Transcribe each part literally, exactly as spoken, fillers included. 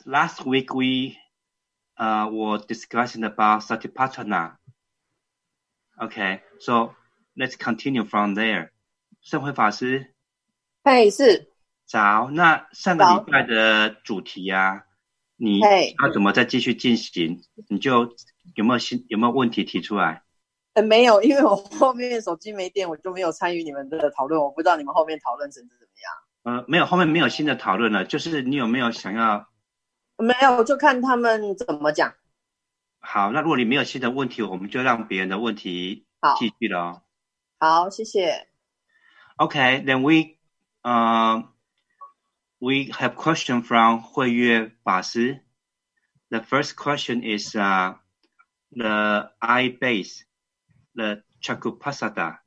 last week we uh, were discussing about Satipatthana. Okay, so let's continue from there. 圣辉法师， 嘿，是早。那上个礼拜的主题啊，你要怎么再继续进行？你就有没有新有没有问题提出来？ 呃，没有，因为我后面手机没电，我就没有参与你们的讨论，我不知道你们后面讨论成怎么样。呃，没有，后面没有新的讨论了，就是你有没有想要？ 没有，就看他们怎么讲。 好，那如果你没有新的问题，我们就让别人的问题继续了哦。 好，谢谢。 Okay, then we, uh, we have question from Huiyue法师. The first question is uh, the eye base, the Chakupasada.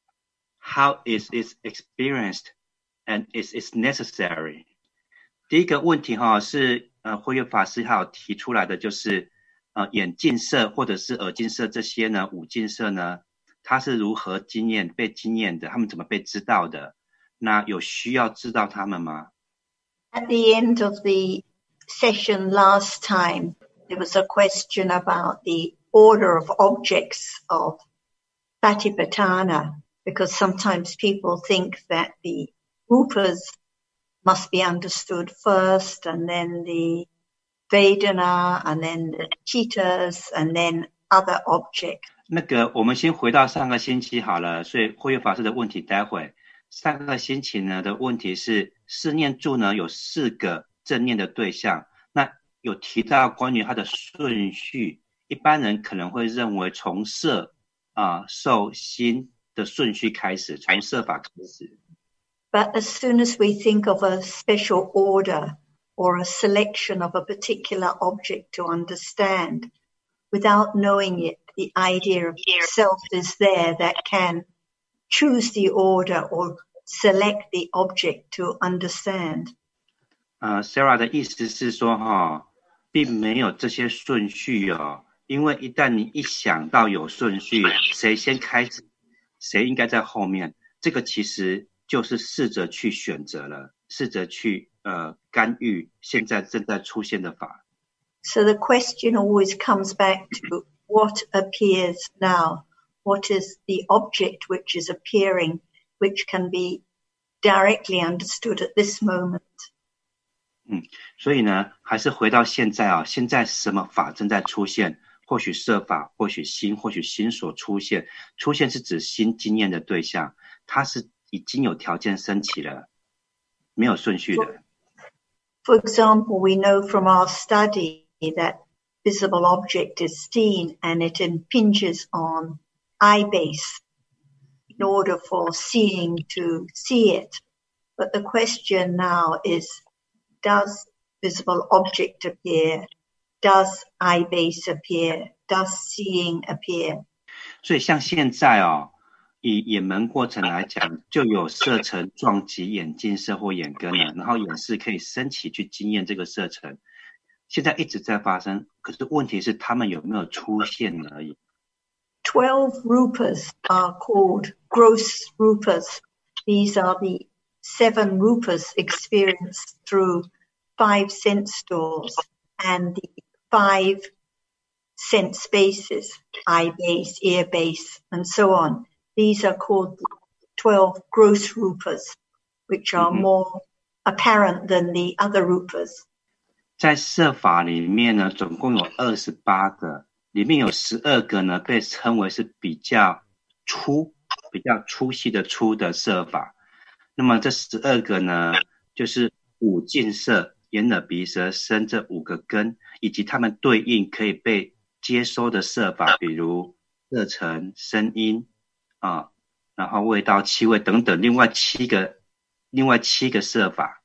How is it experienced and is it necessary? 第一个问题哈是呃慧月法师还有提出来的就是呃眼镜色或者是耳镜色这些呢五镜色呢它是如何经验被经验的，他们怎么被知道的？那有需要知道他们吗？ At the end of the session last time, there was a question about the order of objects of Satipatthana, because sometimes people think that the rupas must be understood first, and then the Vedana, and then the Chittas, and then other objects. 那个我们先回到上个星期好了，所以慧月法师的问题待会。上个星期呢的问题是四念住呢有四个正念的对象，那有提到关于它的顺序，一般人可能会认为从色啊、呃、受心的顺序开始，从色法开始。 But as soon as we think of a special order or a selection of a particular object to understand, without knowing it, the idea of self is there that can choose the order or select the object to understand. 呃 Sarah 的意思是说哈，并没有这些顺序哦，因为一旦你一想到有顺序，谁先开始，谁应该在后面，这个其实就是试着去选择了，试着去呃干预现在正在出现的法。 So the question always comes back to what appears now. What is the object which is appearing, which can be directly understood at this moment? 嗯，所以呢，还是回到现在啊，现在什么法正在出现？或许色法，或许心，或许心所出现。出现是指心经验的对象，它是已经有条件升起了，没有顺序的。 For example, we know from our study that visible object is seen and it impinges on eye base in order for seeing to see it. But the question now is, does visible object appear? Does eye base appear? Does seeing appear? 所以像现在哦，以眼门过程来讲，就有色尘撞击眼镜色或眼根了，然后眼识可以升起去经验这个色尘，现在一直在发生，可是问题是他们有没有出现而已。 Twelve rupas are called gross rupas. These are the seven rupas experienced through five sense doors and the five sense bases, eye base, ear base, and so on. These are called twelve gross rupas, which are mm-hmm. more apparent than the other rupas. 在色法里面呢，总共有二十八个。里面有十二个呢，被称为是比较粗、比较粗细的粗的色法。那么这十二个呢，就是五境色、眼、耳、鼻、舌、身这五个根，以及它们对应可以被接收的色法，比如色尘、声音啊，然后味道、气味等等，另外七个，另外七个色法。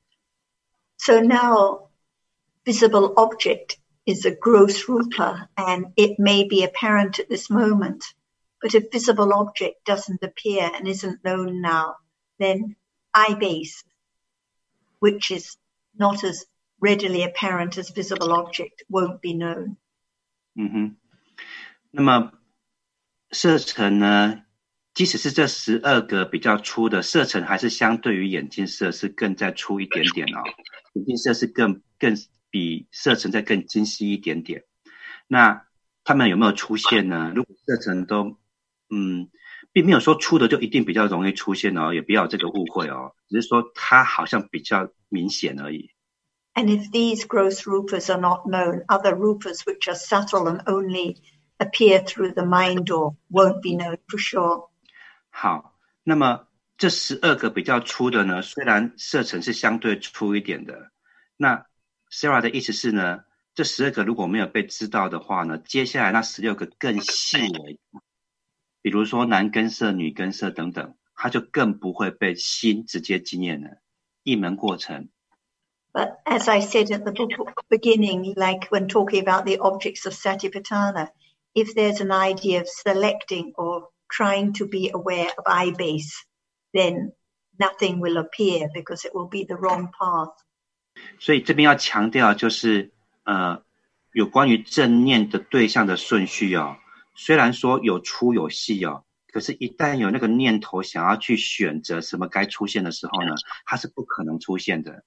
So now, visible object is a gross rupa, and it may be apparent at this moment. But if visible object doesn't appear and isn't known now, then eye base, which is not as readily apparent as visible object, won't be known. 嗯哼，那么色尘呢，即使是这十二个比较粗的色尘，还是相对于眼镜色是更再粗一点点哦。眼镜色是更更比色层再更精细一点点。那他们有没有出现呢？如果色层都嗯，并没有说粗的就一定比较容易出现哦，也不要有这个误会哦，只是说它好像比较明显而已。 And if these gross rupas are not known, other rupas which are subtle and only appear through the mind door won't be known for sure. 好，那么这十二个比较粗的呢，虽然色层是相对粗一点的，那 Sarah 的意思是呢，这十二个如果没有被知道的话呢，接下来那十六个更细微，比如说男根色、女根色等等，它就更不会被心直接经验了，一门过程。 But as I said at the beginning, like when talking about the objects of Satipatthana, if there's an idea of selecting or trying to be aware of eye base, then nothing will appear because it will be the wrong path. 所以这边要强调就是呃，有关于正念的对象的顺序哦，虽然说有粗有细哦，可是一旦有那个念头想要去选择什么该出现的时候呢，它是不可能出现的。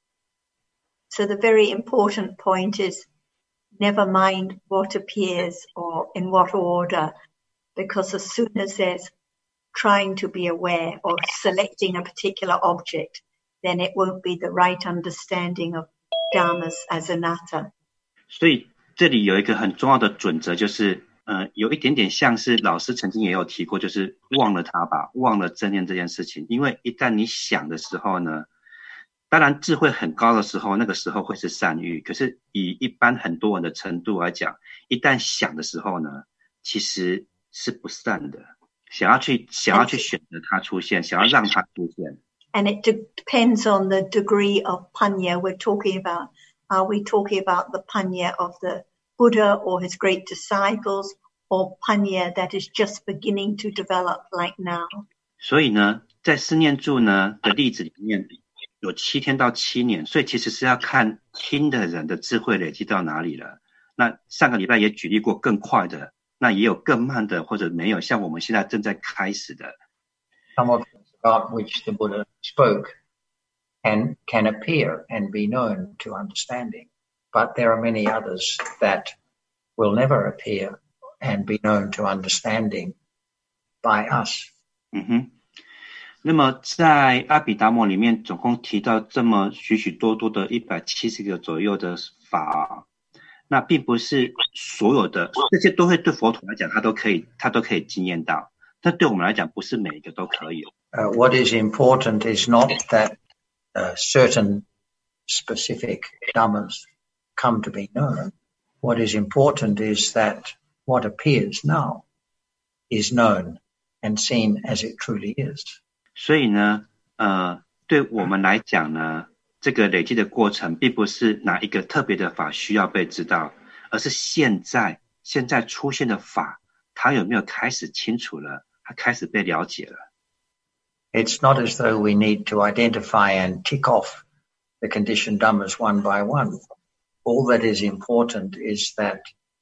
So the very important point is never mind what appears or in what order, because as soon as there's trying to be aware or selecting a particular object, then it won't be the right understanding of dharmas as anatta. 所以这里有一个很重要的准则，就是呃，有一点点像是老师曾经也有提过，就是忘了它吧，忘了正念这件事情。因为一旦你想的时候呢，当然智慧很高的时候，那个时候会是善欲，可是以一般很多人的程度来讲，一旦想的时候呢，其实是不善的，想要去想要去选择它出现，想要让它出现。 And it depends on the degree of panya we're talking about. Are we talking about the panya of the Buddha or his great disciples, or panya that is just beginning to develop like now? 所以呢，在四念住呢的例子里面，有七天到七年，所以其实是要看听的人的智慧累积到哪里了。那上个礼拜也举例过更快的，那也有更慢的，或者没有，像我们现在正在开始的。 Some of about which the Buddha spoke and can appear and be known to understanding, but there are many others that will never appear and be known to understanding by us. 嗯哼。那么在阿毗达摩里面总共提到这么许许多多的一百七十个左右的法，那并不是所有的这些都会对佛陀来讲他都可以他都可以经验到，但对我们来讲不是每一个都可以。 Uh, what is important is not that uh, certain specific dhammas come to be known. What is important is that what appears now is known and seen as it truly is. 所以呢，呃，对我们来讲呢，这个累积的过程并不是哪一个特别的法需要被知道，而是现在现在出现的法，它有没有开始清楚了，它开始被了解了。 It's not as though we need to identify and tick off the conditioned dhammas one by one. All that is important is that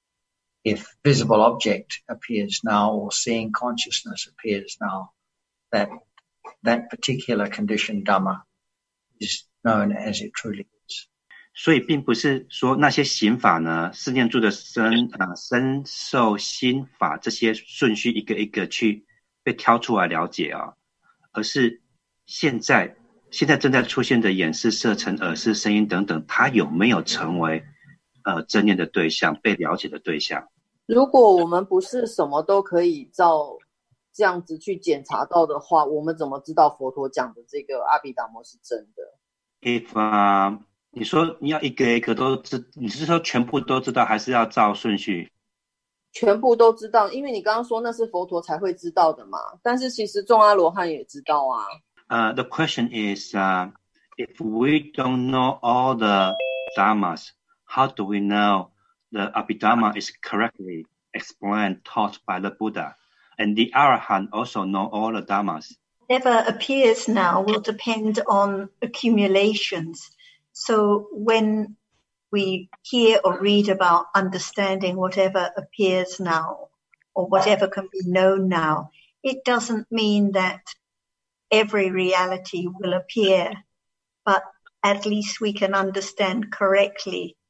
if visible object appears now or seeing consciousness appears now, that that particular conditioned dhamma is known as it truly is. 所以并不是说那些行法呢，四念住的身啊、身受心法这些顺序一个一个去被挑出来了解啊，而是现在现在正在出现的眼识、色尘、耳识、声音等等，它有没有成为呃正念的对象、被了解的对象？ 如果我们不是什么都可以照这样子去检查到的话，我们怎么知道佛陀讲的这个阿毗达摩是真的 ？If 啊、uh, 你说你要一个一个都知，你是说全部都知道，还是要照顺序？ 全部都知道，因为你刚刚说那是佛陀才会知道的嘛，但是其实众阿罗汉也知道啊。 Uh, the question is, uh, if we don't know all the dhammas, how do we know the Abhidhamma is correctly explained, taught by the Buddha? And the Arahant also know all the dhammas. Whatever appears now will depend on accumulations. So when we hear or read about understanding whatever appears now or whatever can be known now, it doesn't mean that every reality will appear, but at least we can understand correctly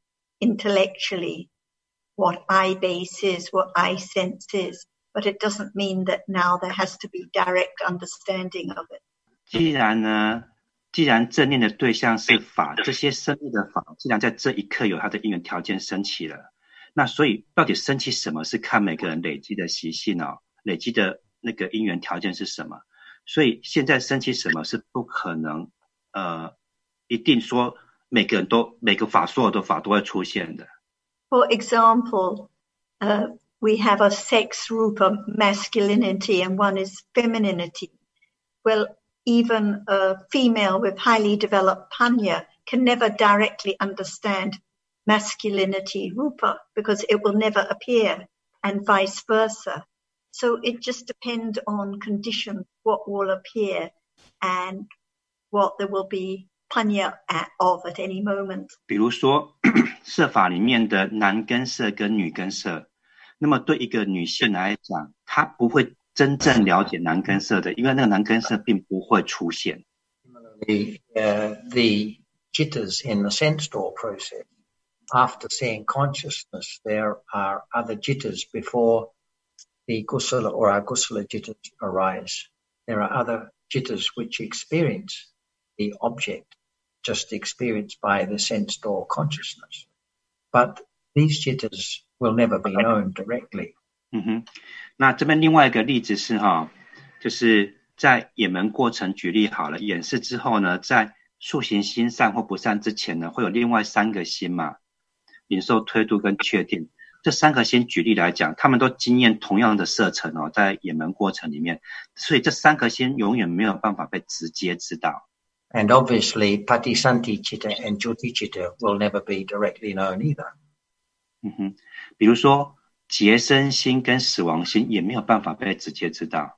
intellectually what I base is, what I sense is, but it doesn't mean that now there has to be direct understanding of it. 既然呢，既然正念的对象是法，这些生命的法，既然在这一刻有它的因缘条件升起了，那所以到底升起什么是看每个人累积的习性哦，累积的那个因缘条件是什么？所以现在升起什么是不可能，呃，一定说每个人都每个法所有的法都会出现的。 For example, uh, we have a sex rupa masculinity and one is femininity. Well, even a female with highly developed panya can never directly understand masculinity rupa because it will never appear, and vice versa. So it just depends on conditions, what will appear and what there will be panya of at any moment. 比如说色法里面的男根色跟女根色，那么对一个女性来讲，她不会真正了解男根色的，因为那个男根色并不会出现。 The, uh, the jittas in the sense door process, after seeing consciousness, there are other jittas before the kusala or agusala jittas arise. There are other jittas which experience the object, just experienced by the sense door consciousness. But these jittas will never be known directly. 嗯哼，那这边另外一个例子是哈，就是在眼门过程举例好了，演示之后呢，在塑形心善或不善之前呢，会有另外三个心嘛，领受、推度跟确定。这三个心举例来讲，他们都经验同样的色尘哦，在眼门过程里面，所以这三个心永远没有办法被直接知道。 And obviously, Patisanti Chitta and Jyoti Chitta will never be directly known either. 嗯哼，比如说结生心跟死亡心也没有办法被直接知道。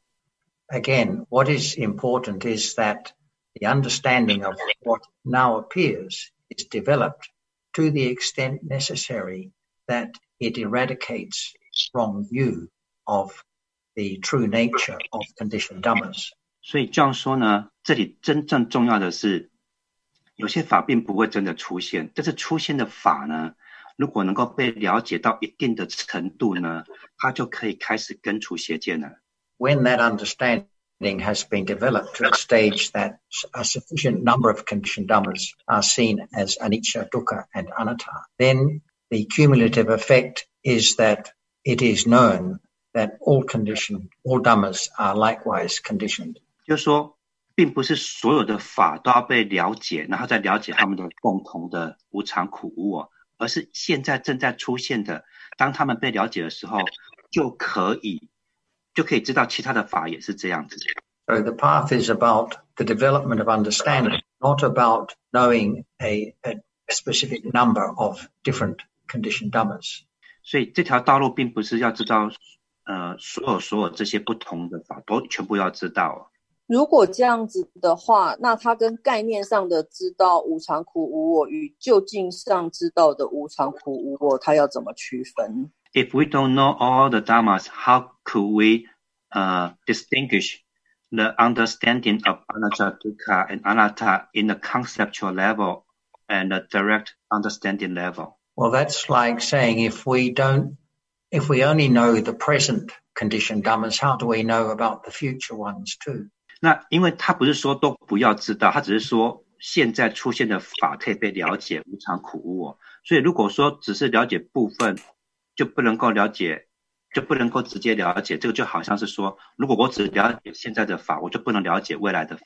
Again, what is important is that the understanding of what now appears is developed to the extent necessary that it eradicates wrong view of the true nature of conditioned dhammas. 所以这样说呢，这里真正重要的是，有些法并不会真的出现，但是出现的法呢，如果能够被了解到一定的程度呢，它就可以开始根除邪见了。 When that understanding has been developed to a stage that a sufficient number of conditioned dhammas are seen as anicca, dukkha, and anatta, then the cumulative effect is that it is known that all conditioned, all dhammas are likewise conditioned. 就是说，并不是所有的法都要被了解，然后再了解他们的共同的无常苦无我，而是现在正在出现的，当他们被了解的时候，就可以就可以知道其他的法也是这样子。 So the path is about the development of understanding, not about knowing a, a specific number of different conditioned dhammas. 所以这条道路并不是要知道，呃，所有所有这些不同的法都全部要知道。 如果这样子的话，那它跟概念上的知道无常苦无我与究竟上知道的无常苦无我，它要怎么区分？ If we don't know all the dhammas, how could we uh, distinguish the understanding of anatta, dukkha, and anatta in the conceptual level and the direct understanding level? Well, that's like saying if we don't, if we only know the present conditioned dhammas, how do we know about the future ones too? 那因为他不是说都不要知道，他只是说现在出现的法可以被了解无常苦无我，所以如果说只是了解部分，就不能够了解，就不能够直接了解，这个就好像是说，如果我只了解现在的法，我就不能了解未来的法。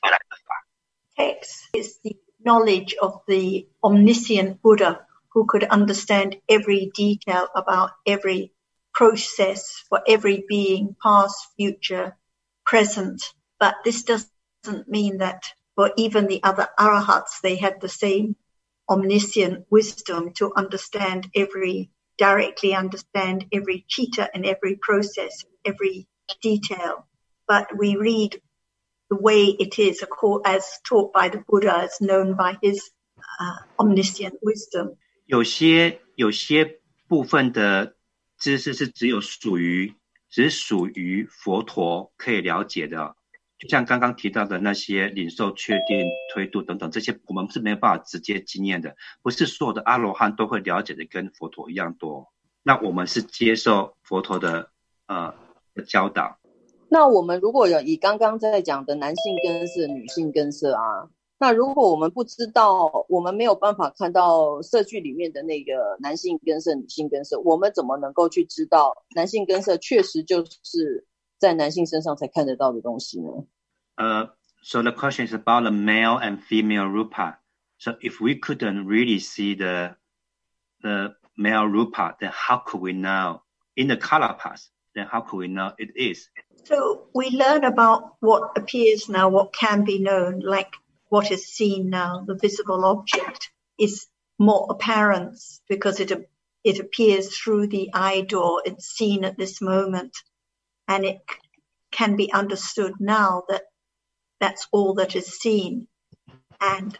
Text is the knowledge of the omniscient Buddha who could understand every detail about every process for every being, past, future, present. But this doesn't mean that for even the other arahats, they had the same omniscient wisdom to understand every, directly understand every chitta and every process, every detail. But we read the way it is as taught by the Buddha, as known by his uh, omniscient wisdom. 有些有些部分的知识是只有属于只属于佛陀可以了解的。 就像刚刚提到的那些领受、确定、推度等等，这些我们是没有办法直接经验的，不是所有的阿罗汉都会了解的跟佛陀一样多。那我们是接受佛陀的呃的教导。 那我们如果有以刚刚在讲的男性根色、女性根色啊，那如果我们不知道，我们没有办法看到色句里面的那个男性根色、女性根色，我们怎么能够去知道男性根色确实就是在男性身上才看得到的东西呢？ Uh, so the question is about the male and female rupa. So if we couldn't really see the the male rupa, then how could we know in the color path? Then how could we know it is? So we learn about what appears now, what can be known, like what is seen now. The visible object is more apparent because it it appears through the eye door. It's seen at this moment, and it can be understood now that that's all that is seen. And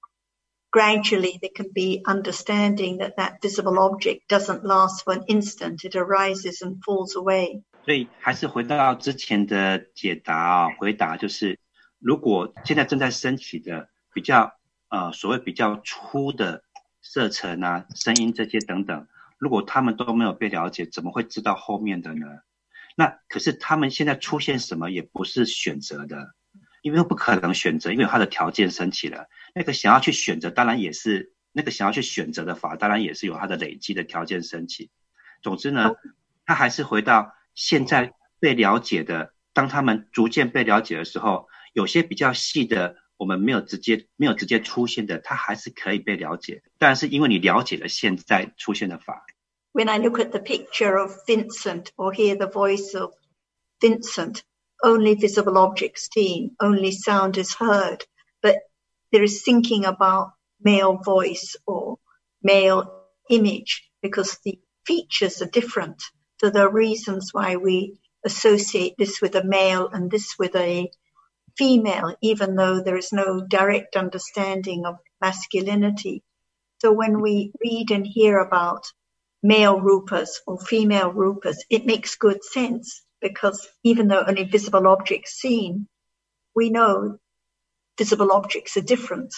gradually there can be understanding that that visible object doesn't last for an instant. It arises and falls away. 所以还是回到之前的解答啊，回答就是，如果现在正在升起的比较呃所谓比较粗的色尘啊、声音这些等等，如果他们都没有被了解，怎么会知道后面的呢？那可是他们现在出现什么也不是选择的，因为不可能选择，因为他的条件升起了。那个想要去选择，当然也是那个想要去选择的法，当然也是有它的累积的条件升起。总之呢，他还是回到现在被了解的，当他们逐渐被了解的时候，有些比较细的我们没有直接没有直接出现的，它还是可以被了解，但是因为你了解了现在出现的法。 When I look at the picture of Vincent or hear the voice of Vincent, only visible objects seen, only sound is heard, but there is thinking about male voice or male image because the features are different. So there are reasons why we associate this with a male and this with a female, even though there is no direct understanding of masculinity. So when we read and hear about male rupas or female rupas, it makes good sense because even though only visible objects seen, we know visible objects are different.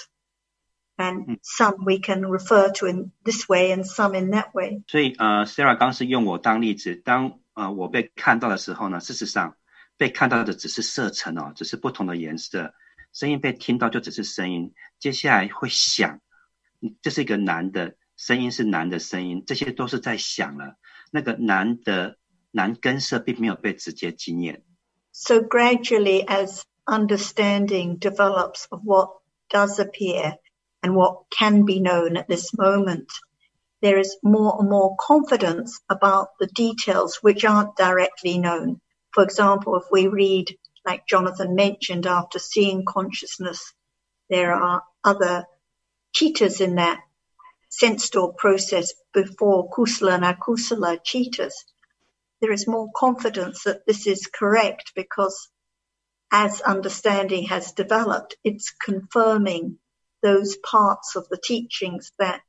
And some we can refer to in this way and some in that way. 所以呃 Sarah 刚是用我当例子，当呃我被看到的时候呢，事实上被看到的只是色尘哦，只是不同的颜色，声音被听到就只是声音，接下来会想，这是一个男的声音是男的声音，这些都是在想了，那个男的男根色并没有被直接经验。 So gradually as understanding develops of what does appear and what can be known at this moment, there is more and more confidence about the details which aren't directly known. For example, if we read, like Jonathan mentioned, after seeing consciousness, there are other cheetahs in that sense door process before kusala and akusala cheetahs. There is more confidence that this is correct because as understanding has developed, it's confirming those parts of the teachings that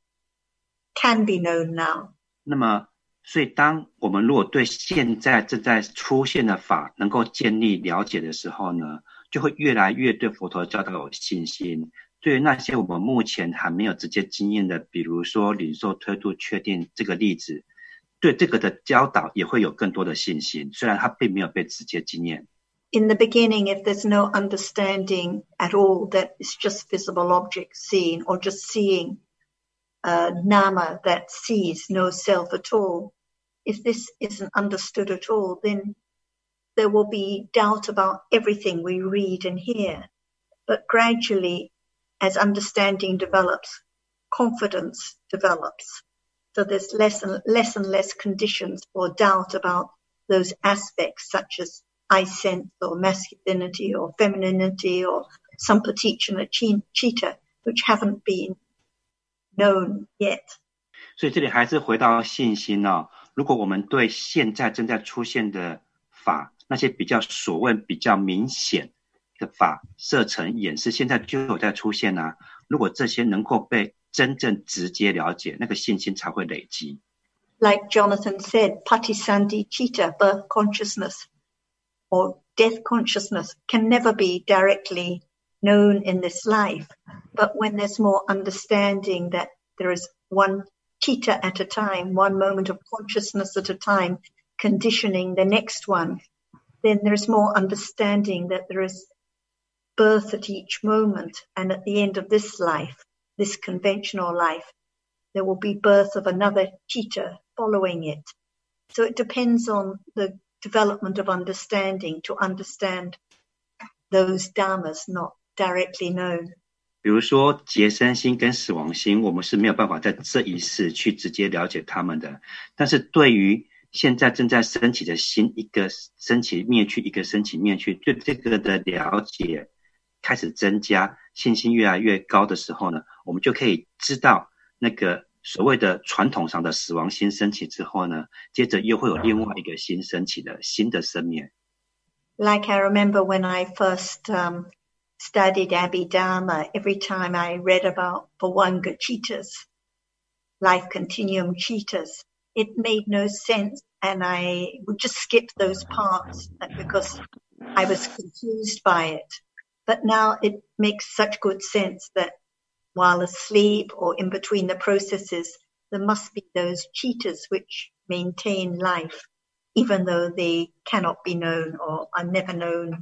can be known now. 那么所以当我们如果对现在正在出现的法能够建立了解的时候呢，就会越来越对佛陀教导有信心。对于那些我们目前还没有直接经验的，比如说领受、推度、确定这个例子，对这个的教导也会有更多的信心，虽然它并没有被直接经验。 In the beginning, if there's no understanding at all that it's just visible objects seen or just seeing a nama that sees no self at all, if this isn't understood at all, then there will be doubt about everything we read and hear. But gradually, as understanding develops, confidence develops. So there's less and less and less conditions for doubt about those aspects such as I sense or masculinity or femininity or sampaticana chitta, which haven't been known yet. 所以这里还是回到信心哦。如果我们对现在正在出现的法，那些比较所谓比较明显的法、色尘、眼识，现在就有在出现啊。如果这些能够被真正直接了解，那个信心才会累积。 Like Jonathan said, Patisandhi Chitta, birth consciousness, or death consciousness can never be directly known in this life. But when there's more understanding that there is one chitta at a time, one moment of consciousness at a time, conditioning the next one, then there's more understanding that there is birth at each moment. And at the end of this life, this conventional life, there will be birth of another chitta following it. So it depends on the development of understanding to understand those dharmas not directly known. 比如说劫生心跟死亡心，我们是没有办法在这一世去直接了解他们的，但是对于现在正在升起的心，一个升起灭去，一个升起灭去，对这个的了解开始增加，信心越来越高的时候呢，我们就可以知道那个所谓的传统上的死亡心升起之后呢，接着又会有另外一个心升起的新的生灭。 Like I remember when I first um, studied Abhidharma, every time I read about Bhavanga Chittas, life continuum Chittas, it made no sense, and I would just skip those parts because I was confused by it. But now it makes such good sense that while asleep or in between the processes, there must be those chittas which maintain life, even though they cannot be known or are never known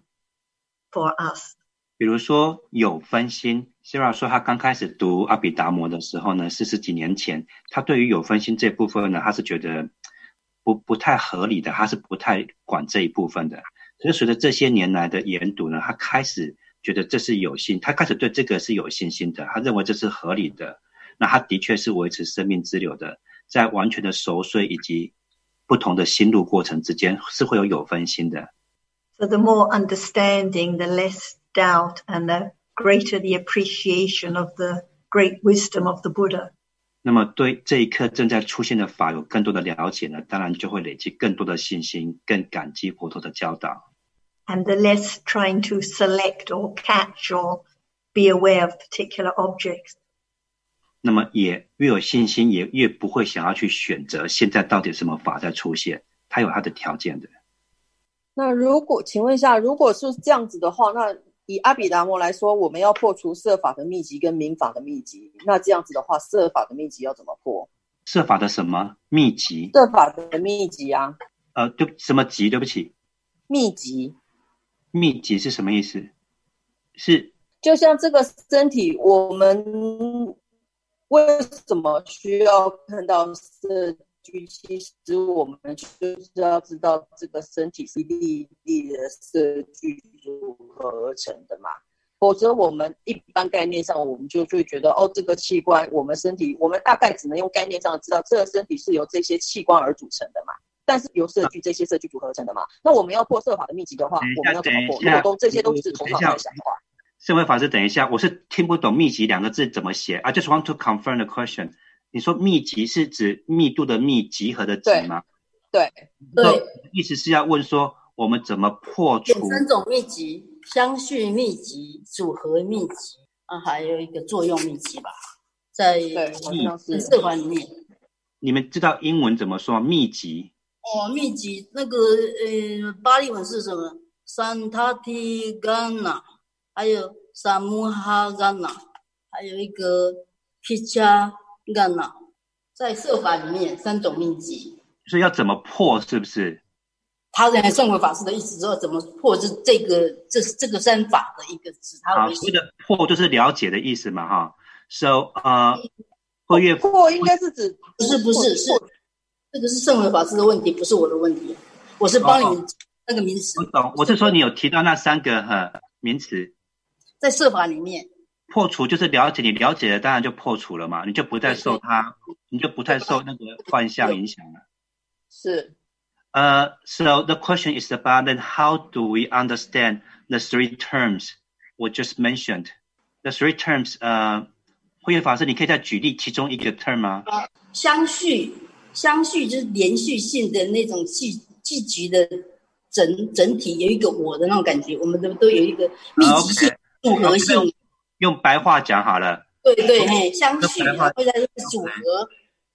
for us. 比如说有分心 Sarah 说她刚开始读阿毗达摩的时候呢，四十几年前，她对于有分心这部分呢，她是觉得不不太合理的，她是不太管这一部分的。可是随着这些年来的研读呢，她开始觉得这是有信，她开始对这个是有信心的，她认为这是合理的。那她的确是维持生命之流的，在完全的熟睡以及不同的心路过程之间是会有有分心的。 So the more understanding, the less doubt, and the greater the appreciation of the great wisdom of the Buddha. 那么对这一刻正在出现的法有更多的了解呢，当然就会累积更多的信心，更感激佛陀的教导。 And the less trying to select or catch or be aware of particular objects. 那么也越有信心，也越不会想要去选择现在到底什么法在出现，它有它的条件的。 那如果请问一下，如果是这样子的话，那以阿毗达摩来说，我们要破除色法的密集跟民法的密集，那这样子的话，色法的密集要怎么破？ 色法的什么密集？ 色法的密集啊。 呃，对，什么集？对不起。 密集。 密集是什么意思？是就像这个身体，我们为什么需要看到色聚？其实我们就是要知道这个身体是一粒一粒的色聚组合而成的嘛，否则我们一般概念上我们就会觉得，哦，这个器官，我们身体，我们大概只能用概念上知道这个身体是由这些器官而组成的嘛，但是由色聚这些色聚组合而成的嘛。那我们要破色法的密集的话，我们要怎么破？如果都这些都是从脑袋想的话， 圣慧法师，等一下，我是听不懂密集两个字怎么写。I just want to confirm the question。你说密集是指密度的密，集合的集吗？ 对对， 意思是要问说我们怎么破除三种密集，相续密集、组合密集啊，还有一个作用密集吧，在色法里面。 你们知道英文怎么说密集？ 哦，密集那个呃，巴利文是什么？三塔提甘纳，还有萨姆哈甘纳，还有一个皮加。在色法里面三种密集， 所以要怎么破，是不是？ 他认为圣慧法师的意思说怎么破，是这个这是这个三法的一个指他为。 所谓的破就是了解的意思嘛，哈。So 呃，慧月破应该是指不是不是是这个是圣慧法师的问题，不是我的问题，我是帮你们那个名词。 我懂，我是说你有提到那三个哈名词， 在色法里面。 破除就是了解，你了解了当然就破除了嘛，你就不再受它，你就不再受那个幻象影响了。 是。 Uh, so the question is about then how do we understand the three terms we just mentioned? The three terms, 呃，慧月法师，你可以再举例其中一个 term 吗？ 呃，相续，相续就是连续性的那种聚聚集的整整体，有一个我的那种感觉，我们都都有一一个密集性、复合性。Okay. 用白话讲好了。 对对，嘿，相续会在组合。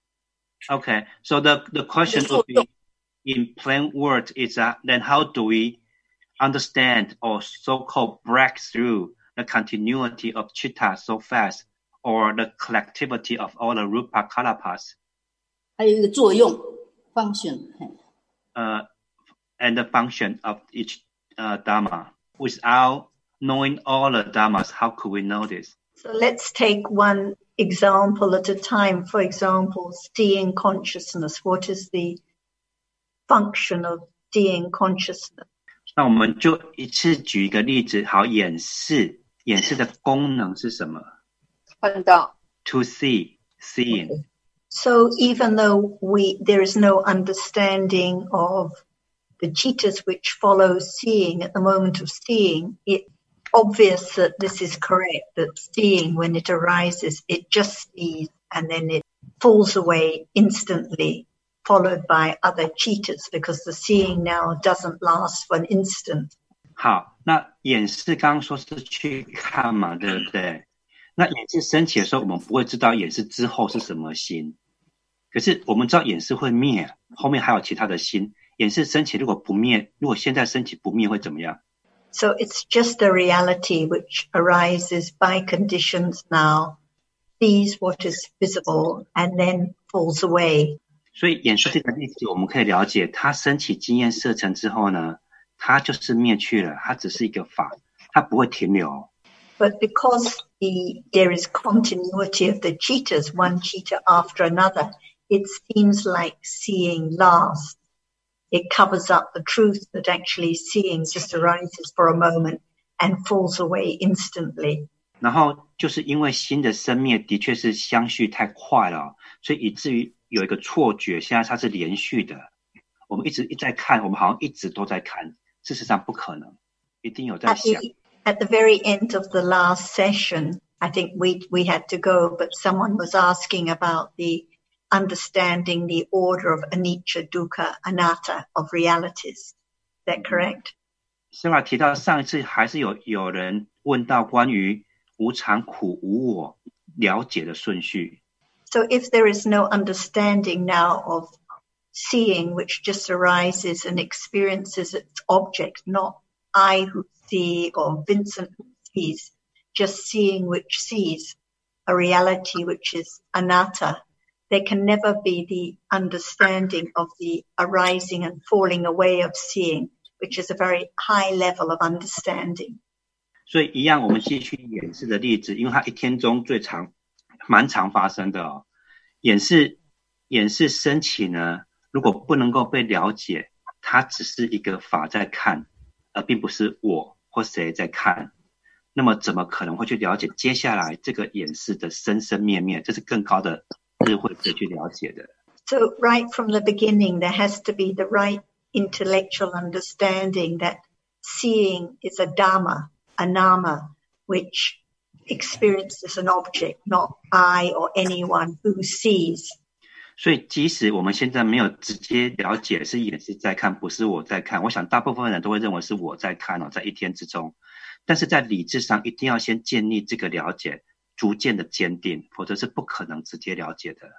Okay, so the the question would be in plain words is that then how do we understand or so-called break through the continuity of chitta so fast, or the collectivity of all the rupa kalapas. 还有一个作用 function. Uh, and the function of each uh, dharma. Without knowing all the dharmas, how could we know this? So let's take one example at a time. For example, seeing consciousness. What is the function of seeing consciousness? 那我们就一次举一个例子，好，眼视，眼视的功能是什么？ 看到 To see, seeing. Okay. So even though we there is no understanding of the chittas which follow seeing at the moment of seeing, it's obvious that this is correct, that seeing, when it arises, it just sees and then it falls away instantly, followed by other chittas, because the seeing now doesn't last for an instant. 好，那眼视刚刚说是去看嘛，对不对？那眼视升起的时候，我们不会知道眼视之后是什么心，可是我们知道眼视会灭，后面还有其他的心。眼视升起如果不灭，如果现在升起不灭会怎么样？ So it's just a reality which arises by conditions now, sees what is visible and then falls away. 所以眼视这个例子我们可以了解，它升起经验色尘之后呢，它就是灭去了，它只是一个法，它不会停留。 But because the, there is continuity of the chittas, one chitta after another, it seems like seeing lasts. It covers up the truth that actually seeing just arises for a moment and falls away instantly. 然后就是因为心的生灭的确是相续太快了，所以以至于有一个错觉，现在它是连续的。我们一直一直在看，我们好像一直都在看，事实上不可能，一定有在想。 At the very end of the last session, I think we we had to go, but someone was asking about the understanding the order of anicca, dukkha, anatta of realities. Is that correct? Sarah 提到上一次还是有有人问到关于无常、苦、无我了解的顺序。 So if there is no understanding now of seeing, which just arises and experiences its object, not I who see or Vincent who sees, just seeing which sees a reality which is anatta, there can never be the understanding of the arising and falling away of seeing, which is a very high level of understanding. 所以一样，我们继续演示的例子，因为它一天中最长、蛮常发生的哦。演示演示升起呢，如果不能够被了解，它只是一个法在看，而并不是我或谁在看。那么怎么可能会去了解接下来这个演示的生生灭灭？这是更高的智慧可以去了解的。 So right from the beginning, there has to be the right intellectual understanding that seeing is a dharma, a nama, which experiences an object, not I or anyone who sees. 所以即使我们现在没有直接了解是眼视在看，不是我在看，我想大部分人都会认为是我在看哦，在一天之中。但是在理智上一定要先建立这个了解，逐渐的坚定，否则是不可能直接了解的。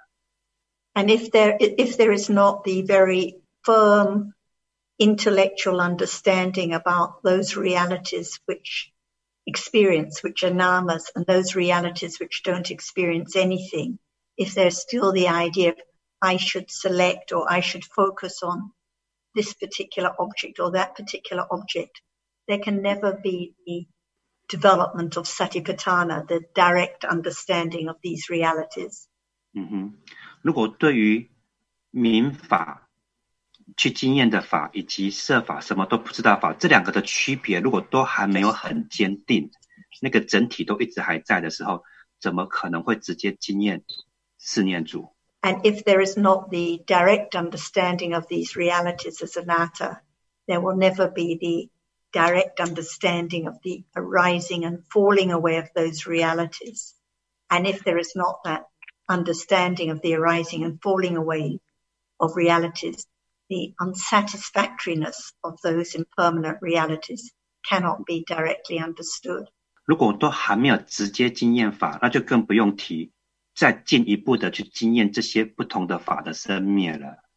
And if there, if there is not the very firm intellectual understanding about those realities which experience, which are namas, and those realities which don't experience anything, if there's still the idea of I should select or I should focus on this particular object or that particular object, there can never be the development of satipatthana, the direct understanding of these realities. 嗯哼，如果对于明法、去经验的法以及摄法什么都不知道法，这两个的区别如果都还没有很坚定，那个整体都一直还在的时候，怎么可能会直接经验四念住？ And if there is not the direct understanding of these realities as anatta, there will never be the direct understanding of the arising and falling away of those realities. And if there is not that understanding of the arising and falling away of realities, the unsatisfactoriness of those impermanent realities cannot be directly understood. 如果都还没有直接经验法，那就更不用提再进一步的去经验这些不同的法的生灭了。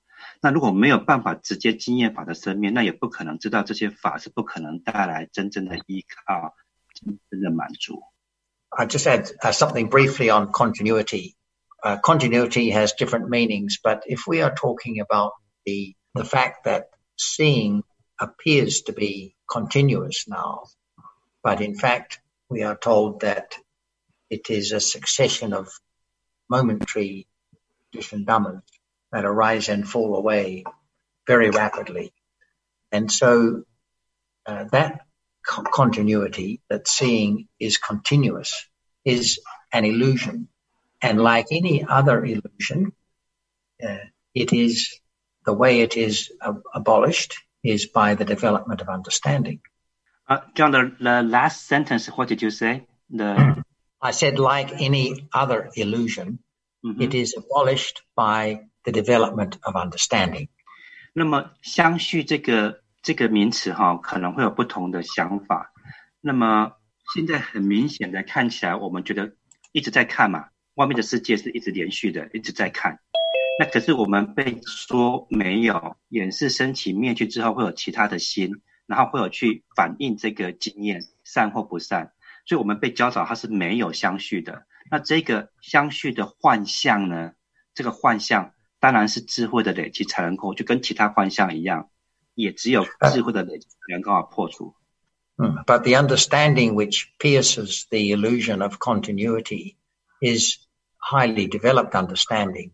那如果没有办法直接经验法的生灭，那也不可能知道这些法是不可能带来真正的依靠，真正的满足。 I just add uh, something briefly on continuity. Uh, continuity has different meanings, but if we are talking about the the fact that seeing appears to be continuous now, but in fact we are told that it is a succession of momentary conditioned dhammas that arise and fall away very rapidly. And so uh, that co- continuity, that seeing is continuous, is an illusion. And like any other illusion, uh, it is the way it is uh, abolished is by the development of understanding. Uh, John, the, the last sentence, what did you say? The I said, like any other illusion, mm-hmm. it is abolished by the development of understanding. 那么相续这个这个名词哈，可能会有不同的想法。那么现在很明显的看起来，我们觉得一直在看嘛，外面的世界是一直连续的，一直在看。那可是我们被说没有，眼识升起灭去之后会有其他的心，然后会有去反映这个经验善或不善，所以我们被教导它是没有相续的。那这个相续的幻象呢，这个幻象当然是智慧的累积才能够，就跟其他幻象一样，也只有智慧的累积才能够破除。 Mm, but the understanding which pierces the illusion of continuity is highly developed understanding.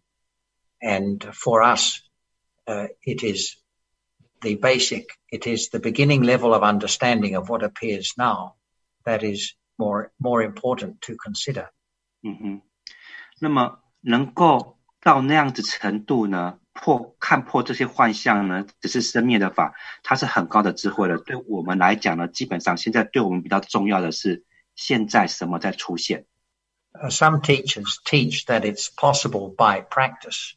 And for us, uh, it is the basic, it is the beginning level of understanding of what appears now that is more, more important to consider. 嗯哼，那么能够到那样子程度呢，破看破这些幻象呢，只是生灭的法，它是很高的智慧了。对我们来讲呢，基本上现在对我们比较重要的是现在什么在出现。 Uh, some teachers teach that it's possible by practice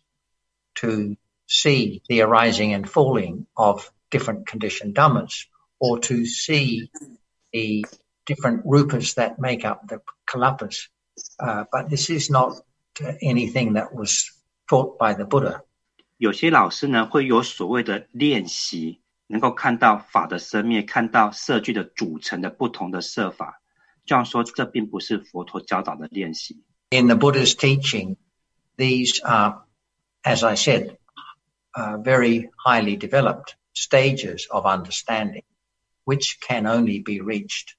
to see the arising and falling of different conditioned dhammas, or to see the different rupas that make up the kalapas. Uh, but this is not uh, anything that was taught by the Buddha. 有些老师呢会有所谓的练习，能够看到法的生灭，看到色具的组成的不同的色法。这样说，这并不是佛陀教导的练习。 In the Buddha's teaching, these are, as I said, uh, very highly developed stages of understanding, which can only be reached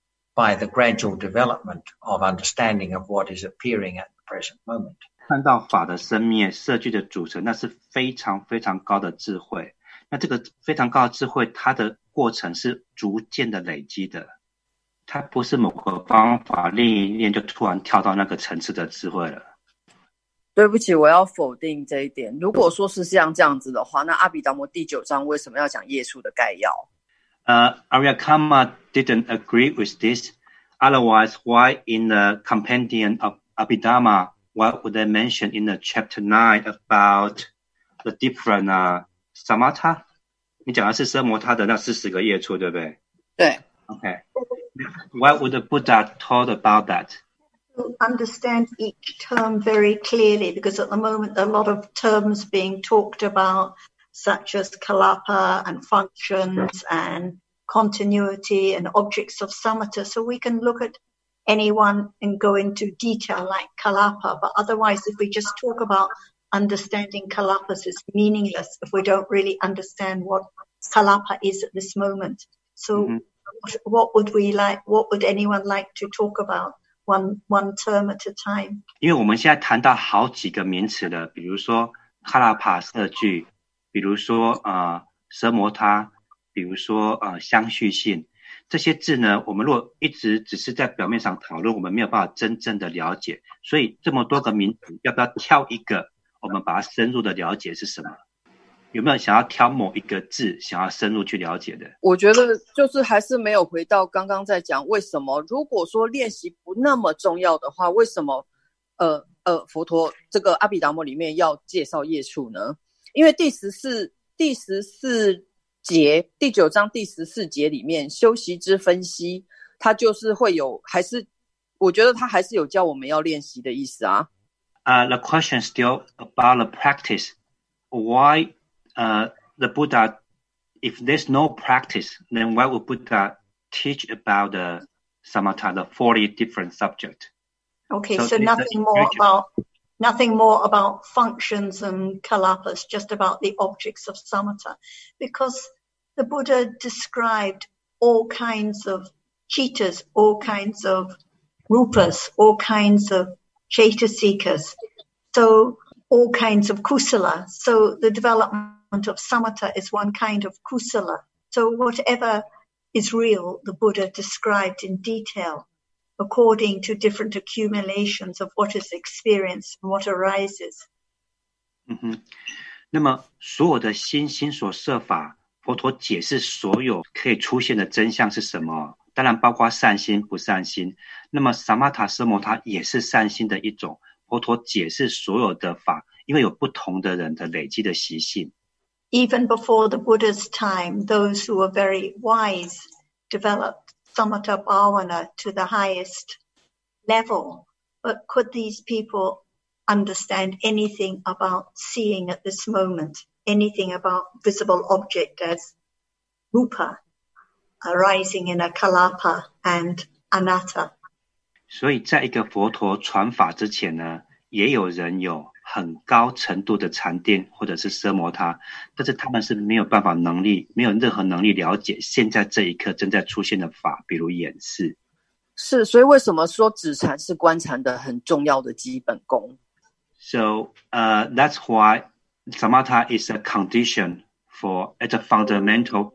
by the gradual development of understanding of what is appearing at the present moment. 看到法的生灭，色具的组成，那是非常非常高的智慧。那这个非常高的智慧，它的过程是逐渐的累积的，它不是某个方法练一练就突然跳到那个层次的智慧了。 对不起，我要否定这一点。如果说是像这样子的话，那阿毗达摩第九章为什么要讲业处的概要？ Uh, Aryakama didn't agree with this. Otherwise, why in the compendium of Abhidhamma, what would they mention in the chapter nine about the different uh, samatha? 你讲的是奢摩他的那四十个业处，对不对？ 对。 Okay. Why would the Buddha talk about that? To understand each term very clearly, because at the moment a lot of terms being talked about, such as kalapa and functions and continuity and objects of samatha. So we can look at anyone and go into detail like kalapa, but otherwise if we just talk about understanding kalapas, it's meaningless if we don't really understand what kalapa is at this moment. So mm-hmm. what would we like, what would anyone like to talk about? One, one term at a time. 因为我们现在谈到好几个名词了，比如说卡拉帕色具，比如说呃奢摩他，比如说呃相续性，这些字呢，我们如果一直只是在表面上讨论，我们没有办法真正的了解。所以这么多个名词，要不要挑一个，我们把它深入的了解是什么？有没有想要挑某一个字，想要深入去了解的？ 我觉得就是还是没有回到刚刚在讲为什么，如果说练习不那么重要的话，为什么呃呃佛陀这个阿毗达摩里面要介绍业处呢？因为第十四第十四节第九章第十四节里面修习之分析，它就是会有，还是我觉得它还是有教我们要练习的意思啊。 Uh, the question still about the practice. Why uh, the Buddha, if there's no practice, then why would Buddha teach about the samatha, the forty different subjects? Okay, so, so nothing more spiritual... about nothing more about functions and kalapas, just about the objects of samatha, because the Buddha described all kinds of citas, all kinds of rupas, all kinds of cetasikas, so all kinds of kusala. So the development of samatha is one kind of kusala. So whatever is real, the Buddha described in detail according to different accumulations of what is experienced and what arises. 嗯哼，那么所有的心心所摄法，佛陀解释所有可以出现的真相是什么？当然包括善心、不善心。那么 samatha、samatha 也是善心的一种。佛陀解释所有的法，因为有不同的人的累积的习性。 Even before the Buddha's time, those who were very wise developed samatha bhavana to the highest level. But could these people understand anything about seeing at this moment, anything about visible object as rupa arising in a kalapa and anatta? 所以在一个佛陀传法之前呢，也有人有很高程度的禅定或者是奢摩他，但是他们是没有办法能力，没有任何能力了解现在这一刻正在出现的法，比如眼视。 是，所以为什么说止禅是观禅的很重要的基本功？ So, uh, that's why samatha is a condition for, it's a fundamental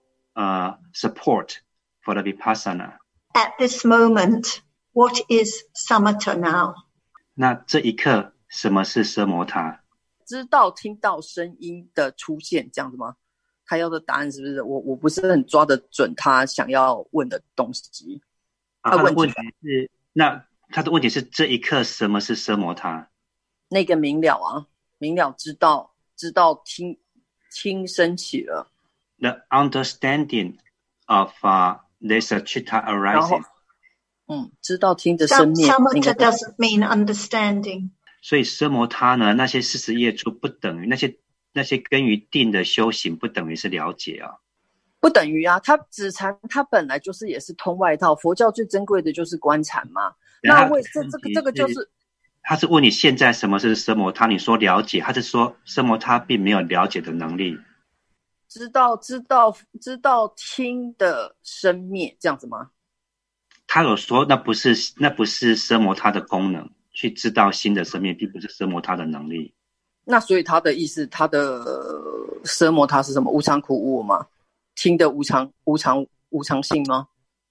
uh, support for the vipassana. At this moment, what is samatha now? 那这一刻什么是奢摩他？ 知道听到声音的出现，这样子吗？他要的答案是不是？我我不是很抓得准他想要问的东西。 啊、他的问题是，那他的问题是这一刻什么是奢摩他？ 那个明了啊，明了知道知道听听升起了。 The understanding of uh, there's a chitta arising. 嗯，知道听的生灭。 Samatha doesn't mean understanding. 所以奢摩他呢，那些四十业处不等于那些那些根于定的修行，不等于是了解啊。 不等于啊，他止禅，他本来就是也是通外套。佛教最珍贵的就是观禅嘛。那为这这个这个就是， 他是问你现在什么是奢摩他，你说了解，他是说奢摩他并没有了解的能力。 知道知道知道听的生灭，这样子吗？ 他有说那不是那不是奢摩他的功能，去知道心的生灭，并不是奢摩他的能力。 那所以他的意思，他的奢摩他是什么？无常苦无我吗？听的无常无常无常性吗？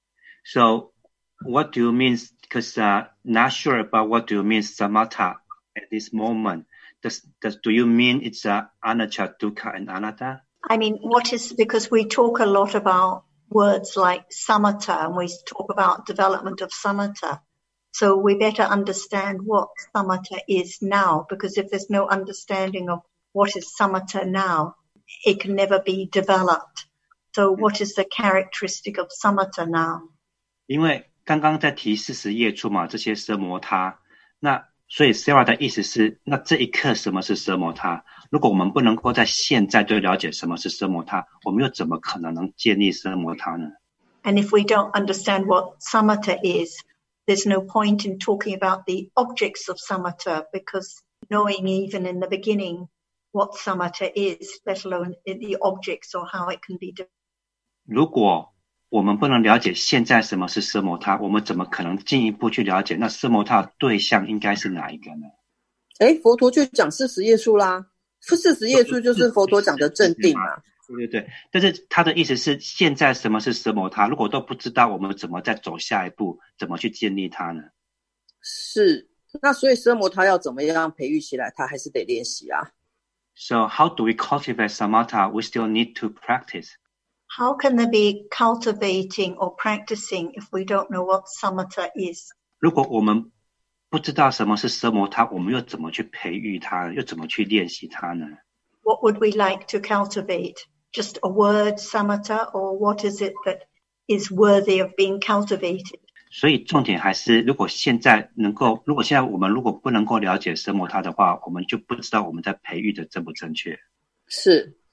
So what do you mean? Because uh, not sure about what do you mean samatha at this moment. Does, does do you mean it's uh, anicca, dukkha, and anatta? I mean, what is, because we talk a lot about words like samatha and we talk about development of samatha. So we better understand what samatha is now, because if there's no understanding of what is samatha now, it can never be developed. So what is the characteristic of samatha now? 因为刚刚在提四十页处嘛，这些奢摩他，那所以 Sarah 的意思是，那这一刻什么是奢摩他？如果我们不能够在现在就了解什么是奢摩他，我们又怎么可能能建立奢摩他呢？ And if we don't understand what samatha is, there's no point in talking about the objects of samatha, because knowing even in the beginning what samatha is, let alone the objects or how it can be developed. 如果我们不能了解现在什么是奢摩他，我们怎么可能进一步去了解那奢摩他的对象应该是哪一个呢？ 诶，佛陀就讲四十页数啦，四十页数就是佛陀讲的正定嘛。 对对对，但是他的意思是现在什么是奢摩他，如果都不知道，我们怎么再走下一步，怎么去建立它呢？ 是，那所以奢摩他要怎么样培育起来，他还是得练习啊。 So how do we cultivate samatha? We still need to practice. How can there be cultivating or practicing if we don't know what samatha is? 如果我们不知道什么是奢摩他，我们又怎么去培育它，又怎么去练习它呢？ What would we like to cultivate? Just a word, samatha, or what is it that is worthy of being cultivated? 所以重点还是，如果现在能够，如果现在我们如果不能够了解奢摩他的话，我们就不知道我们在培育的正不正确。 是，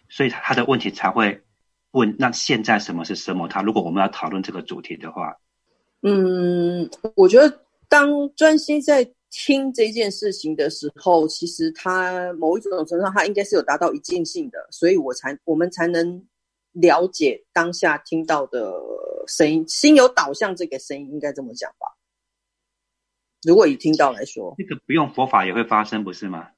所以他的问题才会问，那现在什么是奢摩他？如果我们要讨论这个主题的话， 嗯，我觉得当专心在听这件事情的时候，其实他某一种程度上，他应该是有达到一致性的，所以我才我们才能了解当下听到的声音，心有导向这个声音，应该这么讲吧。如果以听到来说， 这个不用佛法也会发生，不是吗？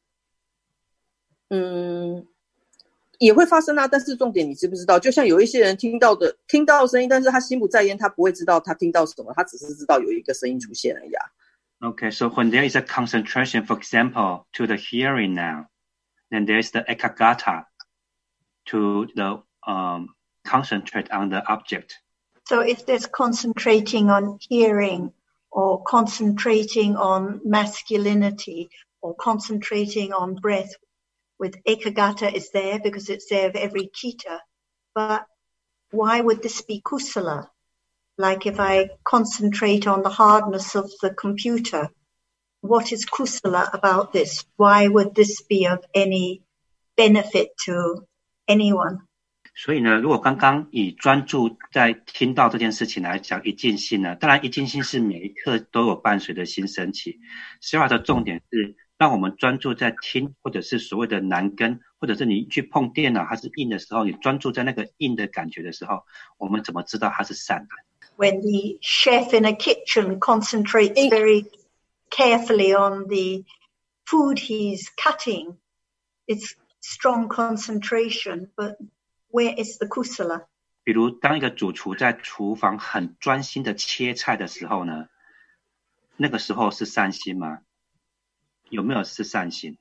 嗯，也会发生啊，但是重点你知不知道？就像有一些人听到的听到声音，但是他心不在焉，他不会知道他听到什么，他只是知道有一个声音出现而已啊。 Okay, so when there is a concentration, for example, to the hearing now, then there is the ekagata to the um, concentrate on the object. So if there's concentrating on hearing or concentrating on masculinity or concentrating on breath, with ekagata is there because it's there of every chitta. But why would this be kusala? Like if I concentrate on the hardness of the computer, what is kusala about this? Why would this be of any benefit to anyone? 所以呢，如果刚刚以专注在听到这件事情来讲，一境性呢，当然一境性是每一刻都有伴随的心升起。Sira 的重点是让我们专注在听，或者是所谓的难根，或者是你去碰电脑它是硬的时候，你专注在那个硬的感觉的时候，我们怎么知道它是善的？ When the chef in a kitchen concentrates very carefully on the food he's cutting, it's strong concentration, but where is the kusala? 比如当一个主厨在厨房很专心的切菜的时候呢，那个时候是善心吗？有没有是善心？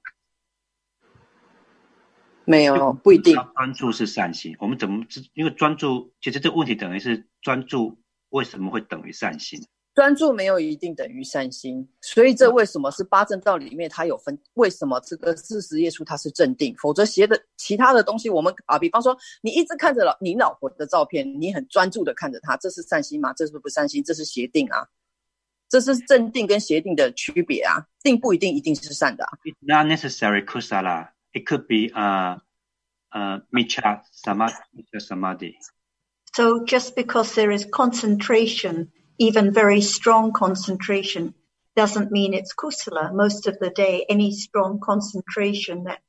没有，不一定。 专注是善心，我们怎么知？因为专注，其实这个问题等于是专注为什么会等于善心？ 专注没有一定等于善心，所以这为什么是八正道里面它有分？为什么这个四十页处它是正定？否则邪的其他的东西，我们啊，比方说你一直看着老你老婆的照片，你很专注的看着她，这是善心吗？这是不善心，这是邪定啊。这是正定跟邪定的区别啊，定不一定一定是善的啊。 It's not necessary kusala. It could be uh, uh, micha samadhi. So just because there is concentration, even very strong concentration, doesn't mean it's kusala. Most of the day, any strong concentration that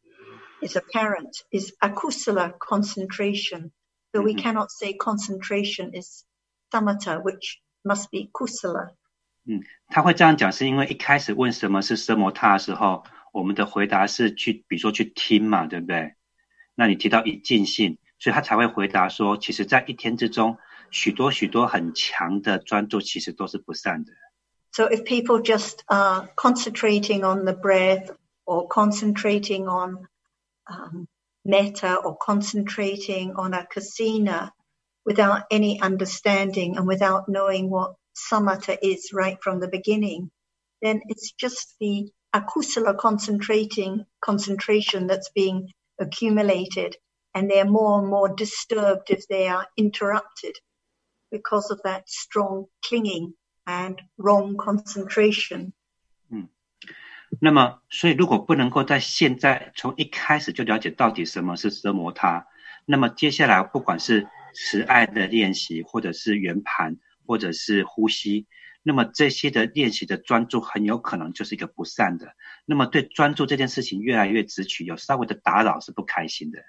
is apparent is akusala concentration. So mm-hmm. we cannot say concentration is samatha, which must be kusala. 嗯，他会这样讲，是因为一开始问什么是奢摩他的时候，我们的回答是去，比如说去听嘛，对不对？那你提到一境性，所以他才会回答说，其实在一天之中，许多许多很强的专注，其实都是不善的。 So if people just are concentrating on the breath or concentrating on um, metta or concentrating on a kasina without any understanding and without knowing what samatha is right from the beginning, then it's just the akusala concentrating concentration that's being accumulated, and they're more and more disturbed if they are interrupted because of that strong clinging and wrong concentration. 嗯，那么所以如果不能够在现在从一开始就了解到底什么是奢摩他，那么接下来不管是慈爱的练习，或者是圆盘，或者是呼吸，那么这些的练习的专注很有可能就是一个不善的。那么对专注这件事情越来越执取，有稍微的打扰是不开心的。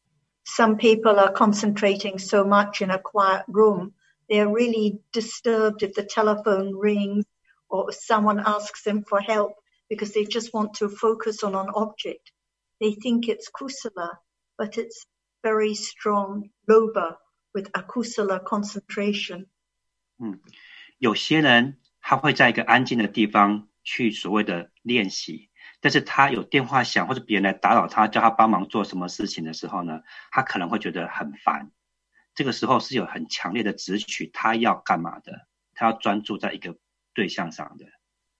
Some people are concentrating so much in a quiet room, they're really disturbed if the telephone rings or if someone asks them for help because they just want to focus on an object. They think it's kusala, but it's very strong lobha with akusala concentration. 嗯，有些人他会在一个安静的地方去所谓的练习，但是他有电话响或者别人来打扰他，叫他帮忙做什么事情的时候呢，他可能会觉得很烦。这个时候是有很强烈的执取，他要干嘛的？他要专注在一个对象上的。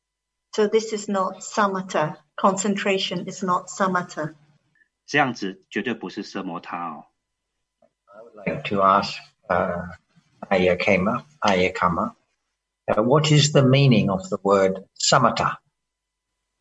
So this is not samatha. Concentration is not samatha. 这样子绝对不是奢摩他哦。 I would like to ask uh, Ayakema, Ayakama, uh, what is the meaning of the word samatha?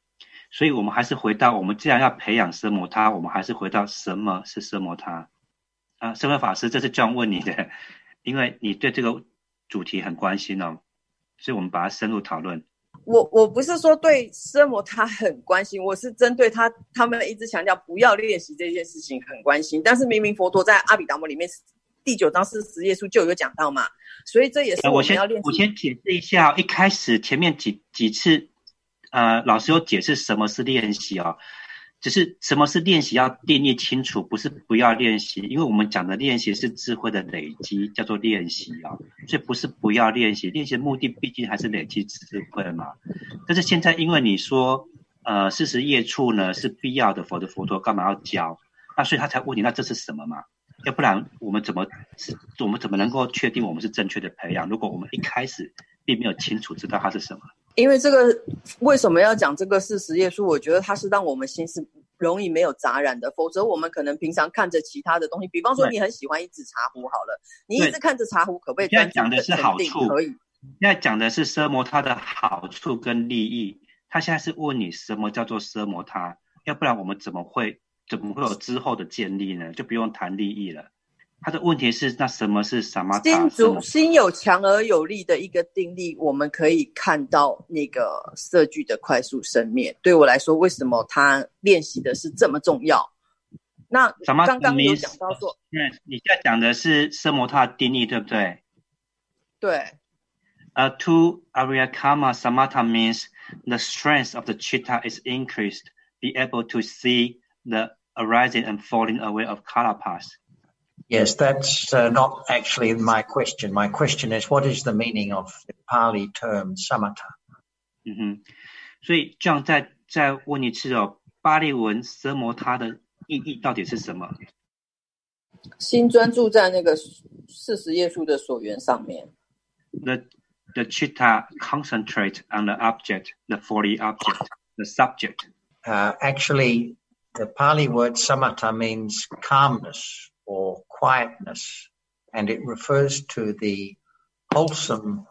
所以我们还是回到，我们既然要培养奢摩他，我们还是回到什么是奢摩他啊？圣慧法师，这是 John 问你的，因为你对这个主题很关心哦，所以我们把它深入讨论。 我我不是说对奢摩他很关心，我是针对他他们一直强调不要练习这件事情很关心，但是明明佛陀在阿毗达摩里面第九章四十页书就有讲到嘛，所以这也是我们要练习。 我先我先解释一下，一开始前面几几次。呃，老师有解释什么是练习哦，只是什么是练习要定义清楚，不是不要练习，因为我们讲的练习是智慧的累积，叫做练习哦，所以不是不要练习，练习的目的毕竟还是累积智慧嘛。但是现在因为你说呃四十页处呢是必要的，否则佛陀干嘛要教？那所以他才问你，那这是什么嘛？要不然我们怎么我们怎么能够确定我们是正确的培养？如果我们一开始并没有清楚知道它是什么？ 因为这个为什么要讲这个四十页书？我觉得它是让我们心是容易没有杂染的，否则我们可能平常看着其他的东西，比方说你很喜欢一只茶壶好了，你一直看着茶壶，可不可以专注？ 现在讲的是好处， 可以。 现在讲的是奢摩他的好处跟利益。他现在是问你什么叫做奢摩他，要不然我们怎么会怎么会有之后的建立呢？就不用谈利益了。他的问题是，那什么是萨玛塔？ 心足心有强而有力的一个定力，我们可以看到那个色聚的快速生灭。对我来说，为什么他练习的是这么重要？那刚刚有讲到说， 嗯，你现在讲的是奢摩他的定义，对不对？ 对。 Uh, to Aryakama Samatha means the strength of the chitta is increased, be able to see the arising and falling away of kalapas.Yes, that's uh, not actually my question. My question is, what is the meaning of the Pali term samatha? 嗯哼，所以这样再再问一次哦，巴利文奢摩他的意义到底是什么？ 心专注在那个四十页书的所缘上面。 The the chitta concentrate on the object, the forty object, the subject. Uh, actually, the Pali word samatha means calmness.or quietness, and it refers to the wholesome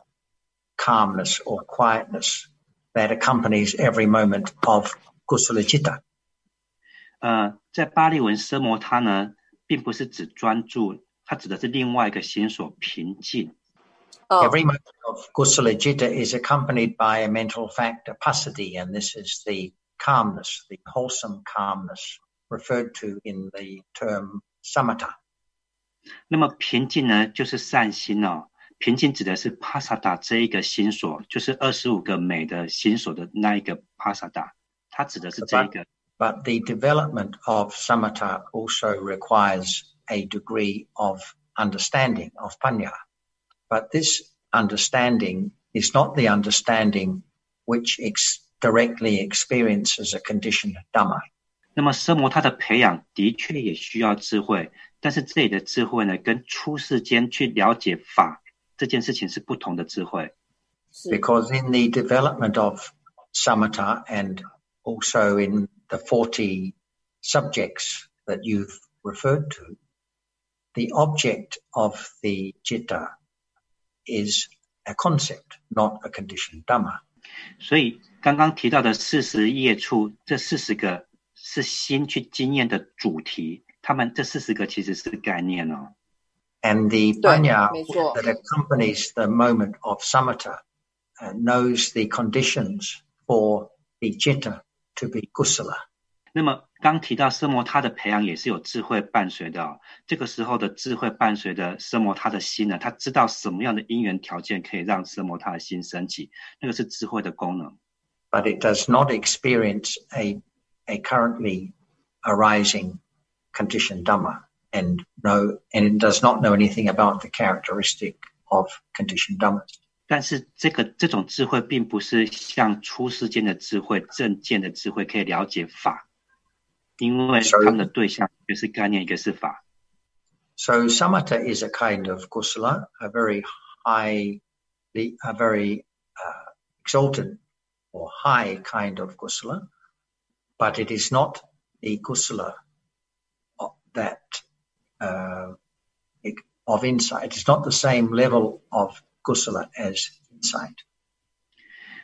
calmness or quietness that accompanies every moment of kusala citta. 呃，在巴利文奢摩他呢，并不是指专注，它指的是另外一个心所平静。 Oh. Every moment of kusala citta is accompanied by a mental factor, passaddhi, and this is the calmness, the wholesome calmness referred to in the term samatha. 那么平静呢，就是善心哦。平静指的是帕萨达这一个心所，就是二十五个美的心所的那一个帕萨达，它指的是这一个。 But, but the development of samatha also requires a degree of understanding of panya. But this understanding is not the understanding which ex- directly experiences a conditioned dhamma. 那么奢摩他的培养的确也需要智慧，但是这里的智慧呢，跟出世间去了解法这件事情是不同的智慧。 Because in the development of samatha and also in the forty subjects that you've referred to, the object of the citta is a concept, not a conditioned dhamma. 所以刚刚提到的四十页处，这四十个是心去经验的主题，他们这四十个其实是概念哦。 And the panya that accompanies the moment of samatha uh, knows the conditions for the citta to be kusala. 那么刚提到奢摩他的培养也是有智慧伴随的哦。这个时候的智慧伴随的奢摩他的心呢，他知道什么样的因缘条件可以让奢摩他的心升起，那个是智慧的功能。 But it does not experience a, a currently arising conditioned dhamma and know, and it does not know anything about the characteristic of conditioned dhammas. 但是这个这种智慧并不是像出世间的智慧、正见的智慧可以了解法。因为他们的对象一个是概念，一个是法。 So samatha is a kind of kusala, a very high, a very uh, exalted or high kind of kusala, but it is not the kusala that uh, of insight. It's not the same level of kusala as insight.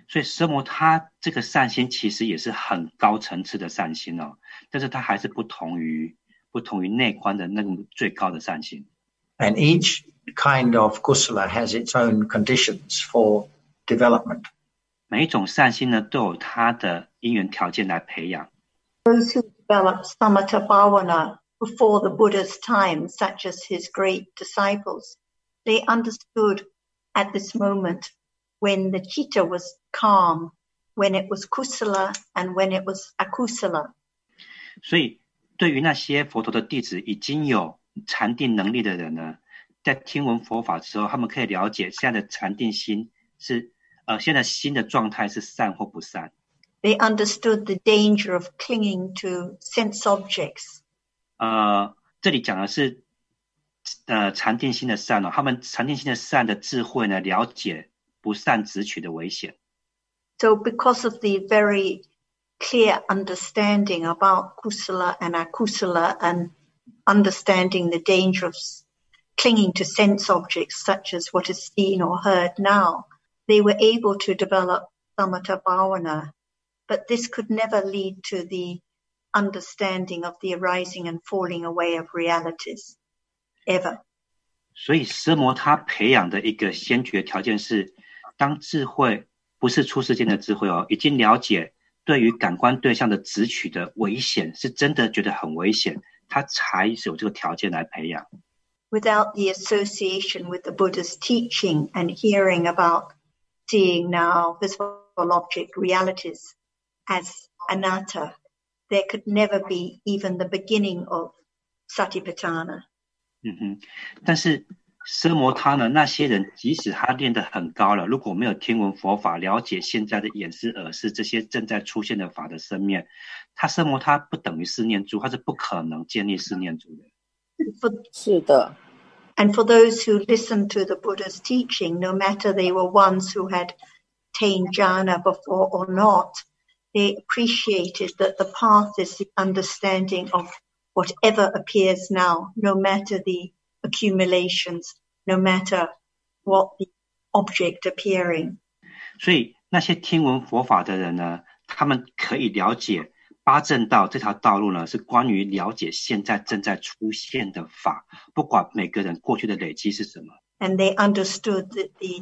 所以奢摩他这个善心其实也是很高层次的善心哦，但是它还是不同于不同于内观的那个最高的善心。 And each kind of kusala has its own conditions for development. 每一种善心呢，都有它的因缘条件来培养。 Those who developed samatha bhavana before the Buddha's time, such as his great disciples, they understood at this moment when the chitta was calm, when it was kusala, and when it was akusala. 所以对于那些佛陀的弟子已经有禅定能力的人呢，在听闻佛法的时候，他们可以了解现在的禅定心是呃，现在心的状态是善或不善。 They understood the danger of clinging to sense objects. 呃，这里讲的是呃禅定心的善哦，他们禅定心的善的智慧呢，了解不善执取的危险。 So because of the very clear understanding about kusala and akusala and understanding the danger of clinging to sense objects such as what is seen or heard now, they were able to develop samatha bhavana, but this could never lead to the understanding of the arising and falling away of realities, ever. 所以奢摩他培养的一个先决条件是，当智慧不是出世间的智慧哦，已经了解对于感官对象的执取的危险，是真的觉得很危险，他才有这个条件来培养。 Without the association with the Buddha's teaching and hearing about seeing now visible object realities as anatta, there could never be even the beginning of satipatthana. 嗯哼，但是奢摩他呢，那些人即使他练得很高了，如果没有听闻佛法，了解现在的眼视耳视这些正在出现的法的生面，他奢摩他不等于四念住，他是不可能建立四念住的。 是的。 And for those who listened to the Buddha's teaching, no matter they were ones who had attained jhana before or not, they appreciated that the path is the understanding of whatever appears now, no matter the accumulations, no matter what the object appearing. 所以那些听闻佛法的人呢，他们可以了解八正道这条道路呢，是关于了解现在正在出现的法，不管每个人过去的累积是什么。 And they understood that the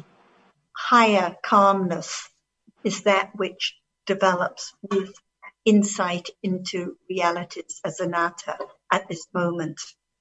higher calmness is that which develops with insight into realities as anatta at this moment.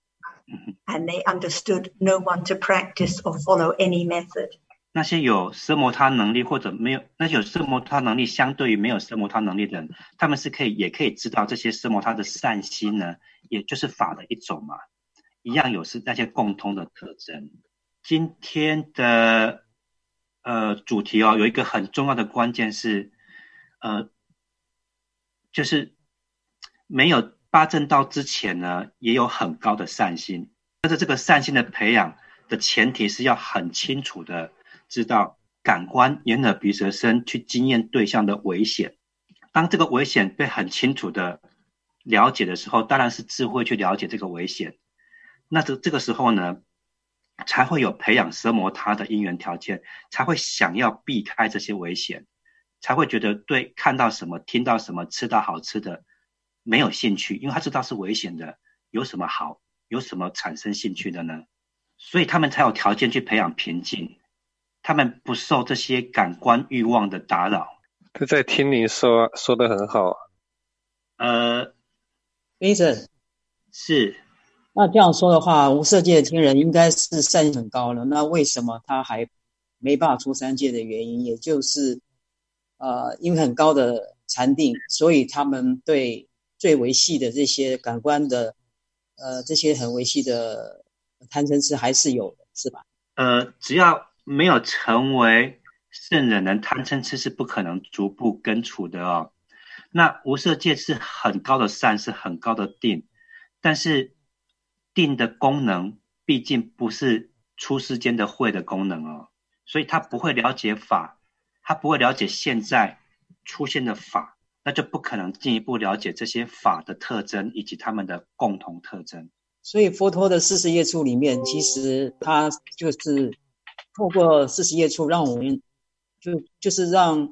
And they understood no one to practice or follow any method. 那些有奢摩他能力或者没有，那些有奢摩他能力相对于没有奢摩他能力的人，他们是可以也可以知道这些奢摩他的善心呢，也就是法的一种嘛，一样有是那些共通的特征。今天的呃主题哦，有一个很重要的关键是，呃，就是没有八正道之前呢，也有很高的善心，但是这个善心的培养的前提是要很清楚的知道感官眼耳鼻舌身去经验对象的危险。当这个危险被很清楚的了解的时候，当然是智慧去了解这个危险。那这这个时候呢，才会有培养奢摩他的因缘条件，才会想要避开这些危险，才会觉得对看到什么听到什么吃到好吃的没有兴趣，因为他知道是危险的，有什么好有什么产生兴趣的呢？所以他们才有条件去培养平静，他们不受这些感官欲望的打扰。 他在听您说说得很好。 呃 Vincent 是， 那这样说的话，无色界的天人应该是善很高了，那为什么他还没办法出三界的原因，也就是呃，因为很高的禅定，所以他们对最微细的这些感官的呃这些很微细的贪嗔痴还是有的，是吧？ 呃，只要没有成为圣人呢，贪嗔痴是不可能逐步根除的哦。那无色界是很高的善，是很高的定，但是定的功能毕竟不是出世间的慧的功能哦，所以他不会了解法，他不会了解现在出现的法，那就不可能进一步了解这些法的特征以及他们的共同特征。 所以佛陀的四十业处里面，其实他就是透过四十业处让我们就就是让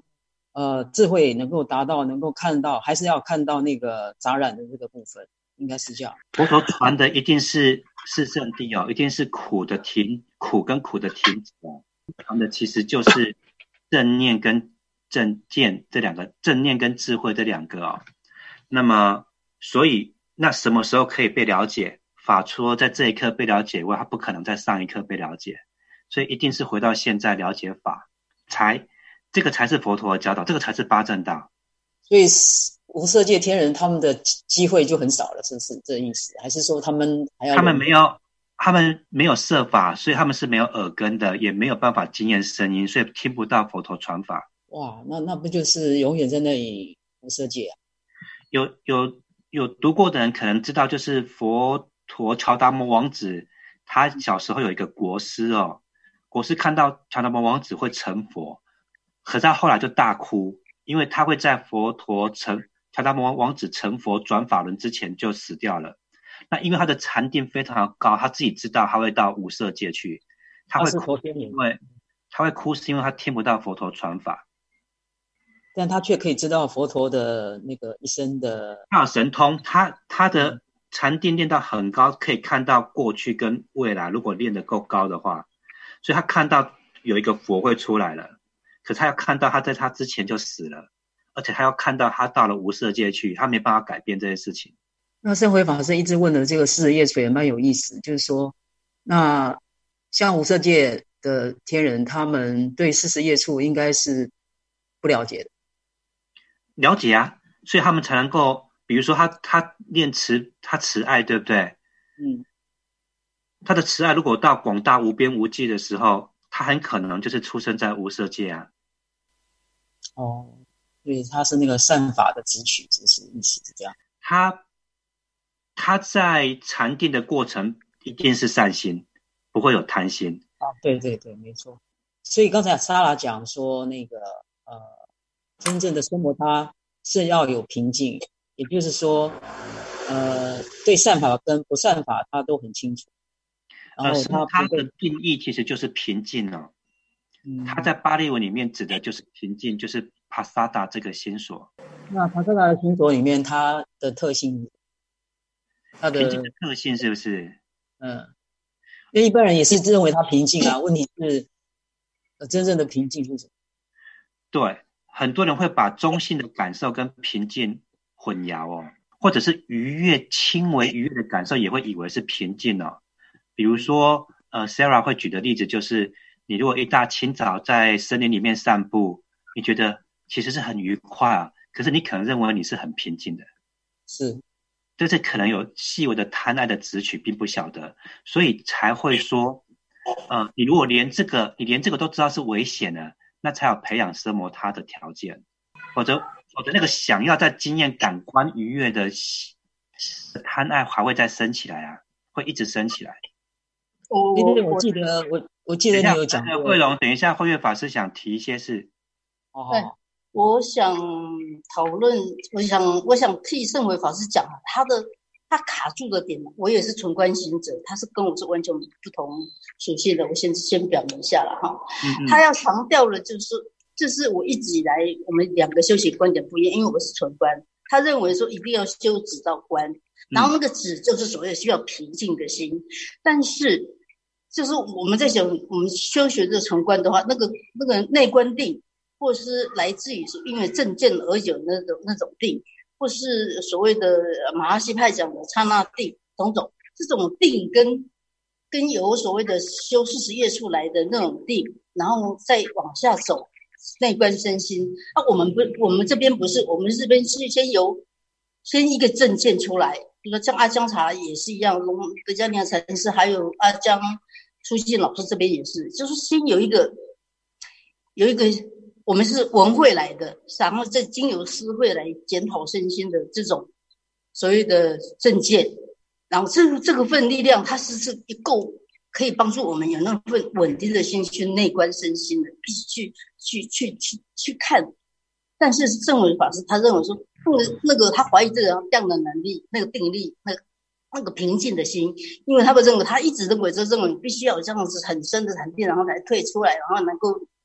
呃智慧能够达到，能够看到，还是要看到那个杂染的这个部分，应该是这样。 佛陀传的一定是是圣谛哦，一定是苦的停，苦跟苦的停止哦。传的其实就是正念跟正见这两个，正念跟智慧这两个哦。那么，所以那什么时候可以被了解？法除了在这一刻被了解外，它不可能在上一刻被了解，所以一定是回到现在了解法，才这个才是佛陀的教导，这个才是八正道。 所以无色界天人他们的机会就很少了，是不是这意思？还是说他们还要？ 他们没有，他们没有摄法，所以他们是没有耳根的，也没有办法经验声音，所以听不到佛陀传法。 哇，那那不就是永远在那里无色界啊？ 有有有读过的人可能知道，就是佛陀乔达摩王子，他小时候有一个国师哦，国师看到乔达摩王子会成佛，可是他后来就大哭，因为他会在佛陀成乔达摩王子成佛转法轮之前就死掉了。那因为他的禅定非常的高，他自己知道他会到无色界去，他会哭，因为他会哭是因为他听不到佛陀传法。 但他却可以知道佛陀的那个一生的， 他有神通，他他的禅定练到很高，可以看到过去跟未来，如果练得够高的话，所以他看到有一个佛会出来了，可是他要看到他在他之前就死了，而且他要看到他到了无色界去，他没办法改变这些事情。 那圣辉法师一直问的这个四十页水也蛮有意思，就是说，那像无色界的天人，他们对四十页处应该是不了解的。 了解啊，所以他们才能够，比如说他他练慈，他慈爱，对不对？ 嗯， 他的慈爱如果到广大无边无际的时候，他很可能就是出生在无色界啊。 哦，所以他是那个善法的直取，就是意思是这样。 他他在禅定的过程一定是善心，不会有贪心。 啊，对对对，没错。所以刚才莎拉讲说，那个呃。真正的生活它是要有平静，也就是说呃，对善法跟不善法他都很清楚，然后他、 呃、他的定义其实就是平静哦。嗯，他在巴利文里面指的就是平静，就是帕萨达这个心所。 那帕萨达的心所里面它的特性，它的平静的特性是不是？ 嗯，因为一般人也是认为它平静啊，问题是、呃、真正的平静是什么？ 对，很多人会把中性的感受跟平静混淆哦，或者是愉悦、轻微愉悦的感受也会以为是平静哦。比如说，呃 ，Sarah 会举的例子就是，你如果一大清早在森林里面散步，你觉得其实是很愉快啊，可是你可能认为你是很平静的， 是， 但是可能有细微的贪爱的执取，并不晓得，所以才会说，呃，你如果连这个，你连这个都知道是危险的。那才有培养奢摩他的条件，否则否则那个想要在经验感官愉悦的贪爱还会再升起来啊，会一直升起来。 我我我记得我我记得你有讲过。 慧荣，等一下慧月法师想提一些事。 哦， 对，我想讨论，我想我想替圣维法师讲他的。他卡住的点，我也是纯观行者，他是跟我是完全不同属性的。我先先表明一下了哈。嗯嗯，他要强调的就是，这、就是我一直以来我们两个修行观点不一样，因为我是纯观，他认为说一定要修止到观，然后那个止就是所谓的需要平静的心，嗯、但是就是我们在讲我们修学这个纯观的话，那个那个内观定，或是来自于是因为正见而有那种那种定。或是所谓的马哈希派讲的刹那定，种种这种定跟跟有所谓的修四十页出来的那种定，然后再往下走，内观身心。啊，我们不，我们这边不是，我们这边是先由先一个正见出来，比如说像阿姜茶也是一样，龙德迦尼禅师还有阿姜出信老师这边也是，就是先有一个有一个。我们是文会来的，然后再经由思会来检讨身心的这种所谓的正见，然后这这个份力量，它是是够可以帮助我们有那份稳定的心去内观身心的，必须去去去去去看。但是圣维法师他认为说，那个那个他怀疑这个这样的能力，那个定力，那个那个平静的心，因为他们认为他一直认为就认为必须要有这样子很深的禅定，然后才退出来，然后能够。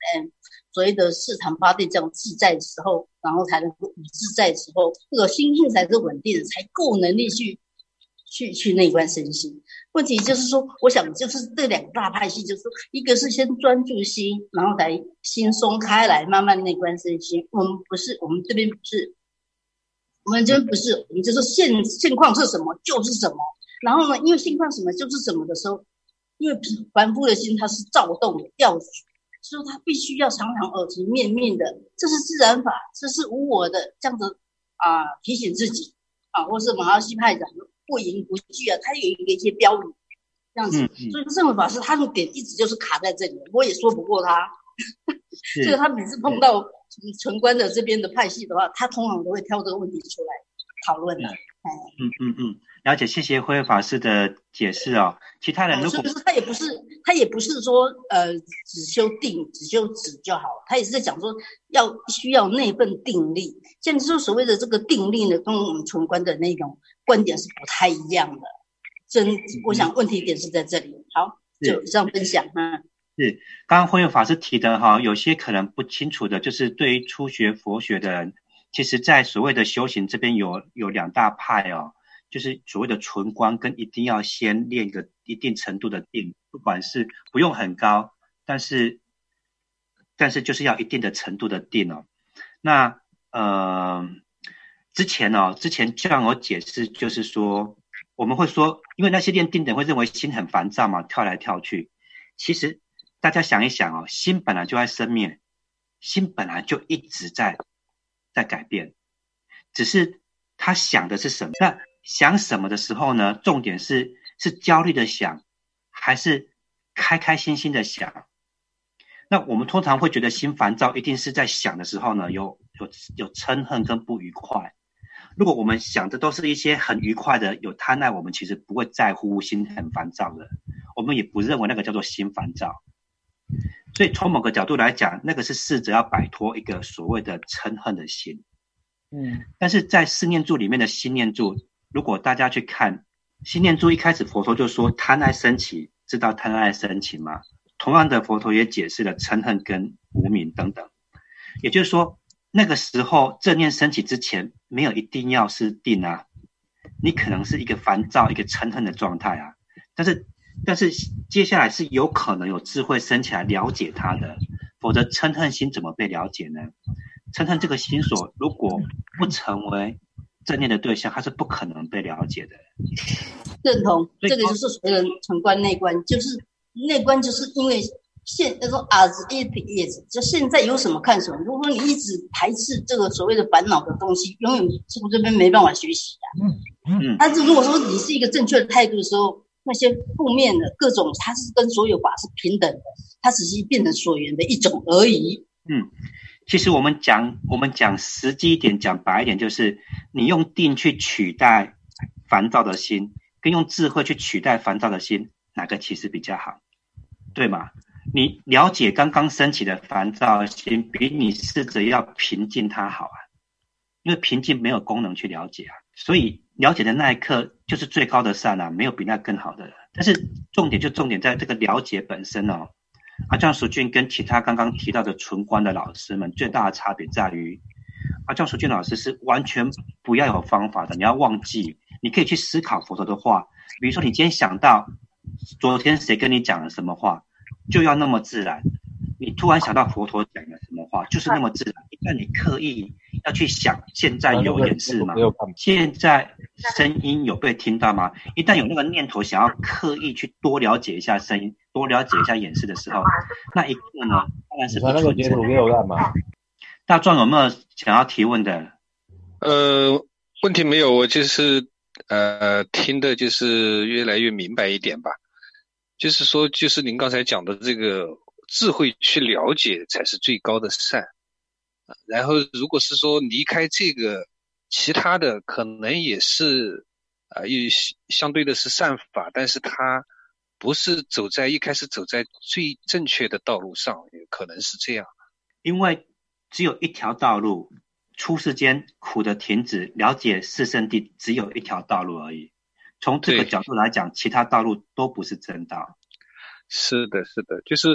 嗯，所谓的四堂八定这样自在的时候，然后才能够以自在的时候，这个心性才是稳定的，才够能力去去去内观身心。问题就是说，我想就是这两个大派系，就是说一个是先专注心，然后才心松开来，慢慢内观身心。我们不是，我们这边不是，我们这边不是，我们就是现现况是什么就是什么。然后呢，因为现况什么就是什么的时候，因为凡夫的心它是躁动的调举，所以它必须要常常耳提面命的，这是自然法，这是无我的，这样子啊、呃、提醒自己啊，或是马哈西派讲的不迎不惧啊，它有一个一些标语这样子，嗯嗯、所以圣文法师他的点一直就是卡在这里，我也说不过他，所以他每次碰到纯观的这边的派系的话，他通常都会挑这个问题出来讨论的。 嗯嗯嗯，了解，谢谢慧慧法师的解释哦。其他人如果、 哦、是不是他也不是他也不是说呃只修定只修止就好，他也是在讲说要需要那份定力。现在说所谓的这个定力呢，跟我们纯观的那种观点是不太一样的。真，我想问题点是在这里。好，就这样分享啊。 是，刚刚慧慧法师提的哈，有些可能不清楚的，就是对于初学佛学的人。其实在所谓的修行这边有有两大派哦，就是所谓的纯观跟一定要先练一个一定程度的定，不管是不用很高，但是但是就是要一定的程度的定哦。那呃之前哦之前这样我解释就是说，我们会说，因为那些练定的人会认为心很烦躁嘛，跳来跳去。其实大家想一想哦，心本来就在生灭，心本来就一直在在改变，只是他想的是什么？那想什么的时候呢？重点是是焦虑的想，还是开开心心的想？那我们通常会觉得心烦躁，一定是在想的时候呢，有有有嗔恨跟不愉快。如果我们想的都是一些很愉快的，有贪爱，我们其实不会在乎心很烦躁的，我们也不认为那个叫做心烦躁。所以从某个角度来讲，那个是试着要摆脱一个所谓的嗔恨的心。嗯，但是在四念住里面的心念住，如果大家去看心念住，一开始佛陀就说贪爱生起，知道贪爱生起吗？同样的，佛陀也解释了嗔恨跟无明等等。也就是说，那个时候正念升起之前，没有一定要是定啊，你可能是一个烦躁、一个嗔恨的状态啊，但是。但是接下来是有可能有智慧升起来了解它的，否则嗔恨心怎么被了解呢？嗔恨这个心所如果不成为正念的对象，它是不可能被了解的。 认同，这个就是所谓的纯观内观，就是内观，就是因为现那种 as it is， 就现在有什么看什么。如果说你一直排斥这个所谓的烦恼的东西，永远师父这边没办法学习的、啊。嗯嗯。但是如果说你是一个正确的态度的时候，那些负面的各种，它是跟所有法是平等的，它只是变成所缘的一种而已。 嗯，其实我们讲我们讲实际一点，讲白一点，就是你用定去取代烦躁的心，跟用智慧去取代烦躁的心，哪个其实比较好？对吗？你了解刚刚升起的烦躁的心，比你试着要平静它好啊，因为平静没有功能去了解啊，所以。了解的那一刻就是最高的善啊，没有比那更好的了。但是重点就重点在这个了解本身哦。阿姜淑俊跟其他刚刚提到的纯观的老师们最大的差别在于，阿姜淑俊老师是完全不要有方法的，你要忘记，你可以去思考佛陀的话。比如说你今天想到昨天谁跟你讲了什么话，就要那么自然。你突然想到佛陀讲了什么话，就是那么自然。一旦你刻意要去想，现在有演示吗？现在声音有被听到吗？一旦有那个念头想要刻意去多了解一下声音，多了解一下演示的时候，那一个呢，当然是不纯正的。大壮有没有想要提问的？ 呃，问题没有，我就是呃听的就是越来越明白一点吧。就是说，就是您刚才讲的这个。智慧去了解才是最高的善，然后如果是说离开这个，其他的可能也是啊，也相对的是善法，但是它不是走在一开始走在最正确的道路上，也可能是这样。 因为只有一条道路，出世间苦的停止，了解四圣谛只有一条道路而已。从这个角度来讲，其他道路都不是正道。 是的，是的，就是。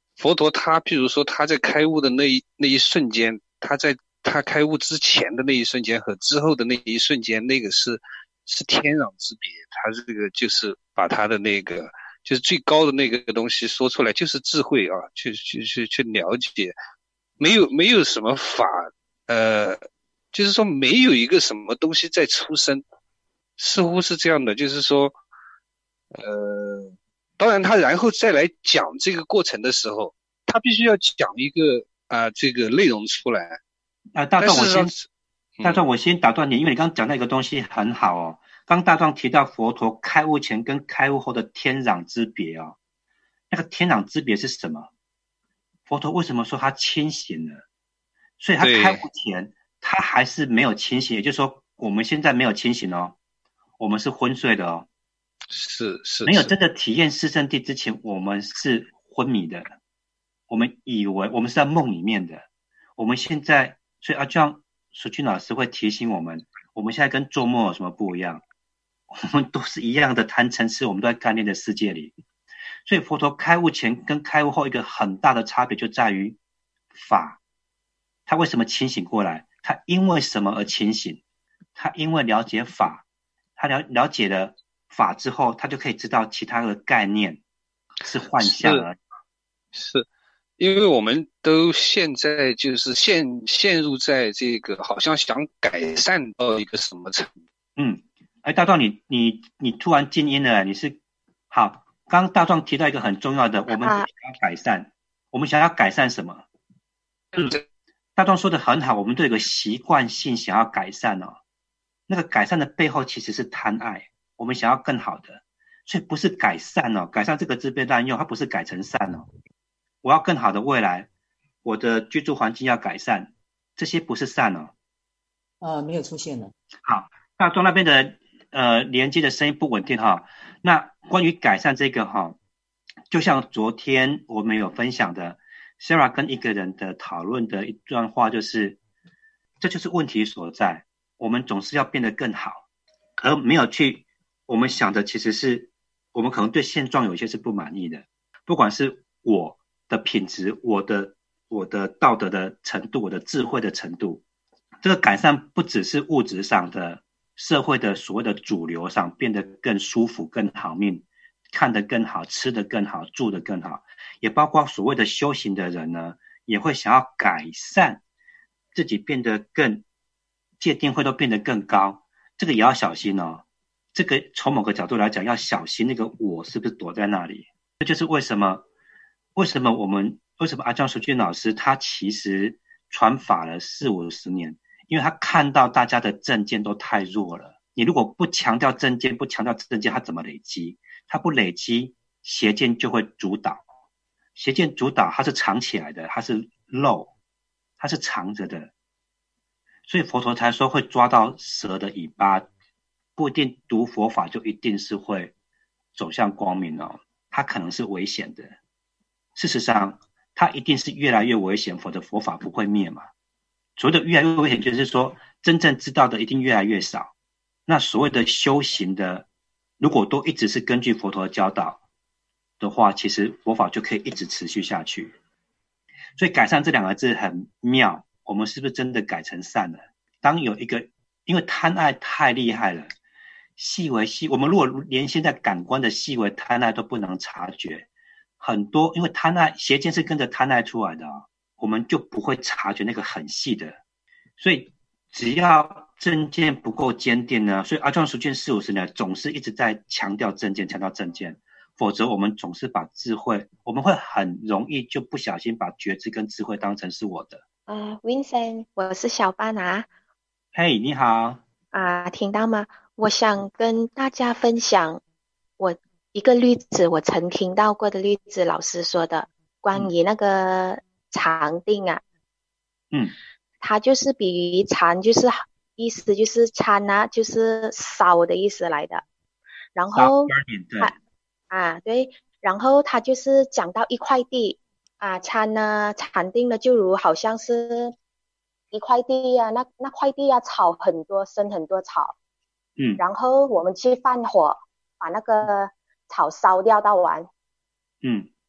佛陀他譬如说他在开悟的那一那一瞬间，他在他开悟之前的那一瞬间和之后的那一瞬间，那个是是天壤之别。他这个就是把他的那个就是最高的那个东西说出来，就是智慧啊，去去去去了解，没有没有什么法，呃，就是说没有一个什么东西在出生，似乎是这样的，就是说，呃。当然他然后再来讲这个过程的时候，他必须要讲一个啊、呃、这个内容出来。 啊、呃，大壮我先， 嗯、 大壮我先打断你，因为你刚刚讲到一个东西很好哦。刚大壮提到佛陀开悟前跟开悟后的天壤之别哦，那个天壤之别是什么？佛陀为什么说他清醒了？所以他开悟前他还是没有清醒，也就是说我们现在没有清醒哦，我们是昏睡的哦。 是是， 没有真的体验四圣谛之前，我们是昏迷的，我们以为我们是在梦里面的。我们现在，所以阿江淑君老师会提醒我们，我们现在跟做梦有什么不一样？我们都是一样的贪嗔痴，我们都在概念的世界里。所以佛陀开悟前跟开悟后一个很大的差别就在于法。他为什么清醒过来？他因为什么而清醒？他因为了解法，他了了解了法之后，他就可以知道其他的概念是幻象而已。 是，是因为我们都现在就是陷陷入在这个好像想改善到一个什么程度。 嗯，哎，大壮你你你突然静音了，你是好。刚刚大壮提到一个很重要的，我们想要改善，啊、我们想要改善什么？嗯，大壮说的很好，我们都有个习惯性想要改善哦。那个改善的背后其实是贪爱，我们想要更好的，所以不是改善哦。改善这个字被滥用，它不是改成善哦。我要更好的未来，我的居住环境要改善，这些不是善哦。 呃，没有出现了。 好，大壮那边的呃连接的声音不稳定哈。那关于改善这个哈，就像昨天我们有分享的 Sarah 跟一个人的讨论的一段话，就是这就是问题所在，我们总是要变得更好，而没有去我们想的其实是我们可能对现状有些是不满意的，不管是我的品质，我的我的道德的程度，我的智慧的程度，这个改善不只是物质上的，社会的所谓的主流上变得更舒服更好命，看得更好，吃得更好，住得更好，也包括所谓的修行的人呢，也会想要改善自己，变得更界定会都变得更高，这个也要小心哦。这个从某个角度来讲要小心那个我是不是躲在那里。这就是为什么为什么我们为什么阿江淑君老师他其实传法了四五十年，因为他看到大家的正见都太弱了，你如果不强调正见，不强调正见，他怎么累积？他不累积，邪见就会主导，邪见主导它是藏起来的，它是漏，它是藏着的，所以佛陀才说会抓到蛇的尾巴，不一定读佛法就一定是会走向光明哦，它可能是危险的。事实上它一定是越来越危险，否则佛法不会灭嘛。所谓的越来越危险，就是说真正知道的一定越来越少。那所谓的修行的，如果都一直是根据佛陀的教导的话，其实佛法就可以一直持续下去。所以改善这两个字很妙，我们是不是真的改成善了？当有一个，因为贪爱太厉害了，细微细，我们如果连现在感官的细微贪爱都不能察觉，很多因为贪爱邪见是跟着贪爱出来的、哦，我们就不会察觉那个很细的。所以只要正见不够坚定呢，所以阿庄淑俊四五十年总是一直在强调正见，强调正见，否则我们总是把智慧，我们会很容易就不小心把觉知跟智慧当成是我的。 啊、呃、，Vincent， 我是小班啊。 嘿、hey, 你好。 啊、呃，听到吗？我想跟大家分享我一个例子，我曾听到过的例子，老师说的关于那个禅定啊。 嗯。 它就是比喻禅，就是意思就是禅啊，就是烧的意思来的。然后对啊对，然后它就是讲到一块地啊，禅呢禅定呢就如好像是一块地啊，那那块地啊草很多，生很多草， 嗯， 然后我们去放火把那个草烧掉到完， 嗯，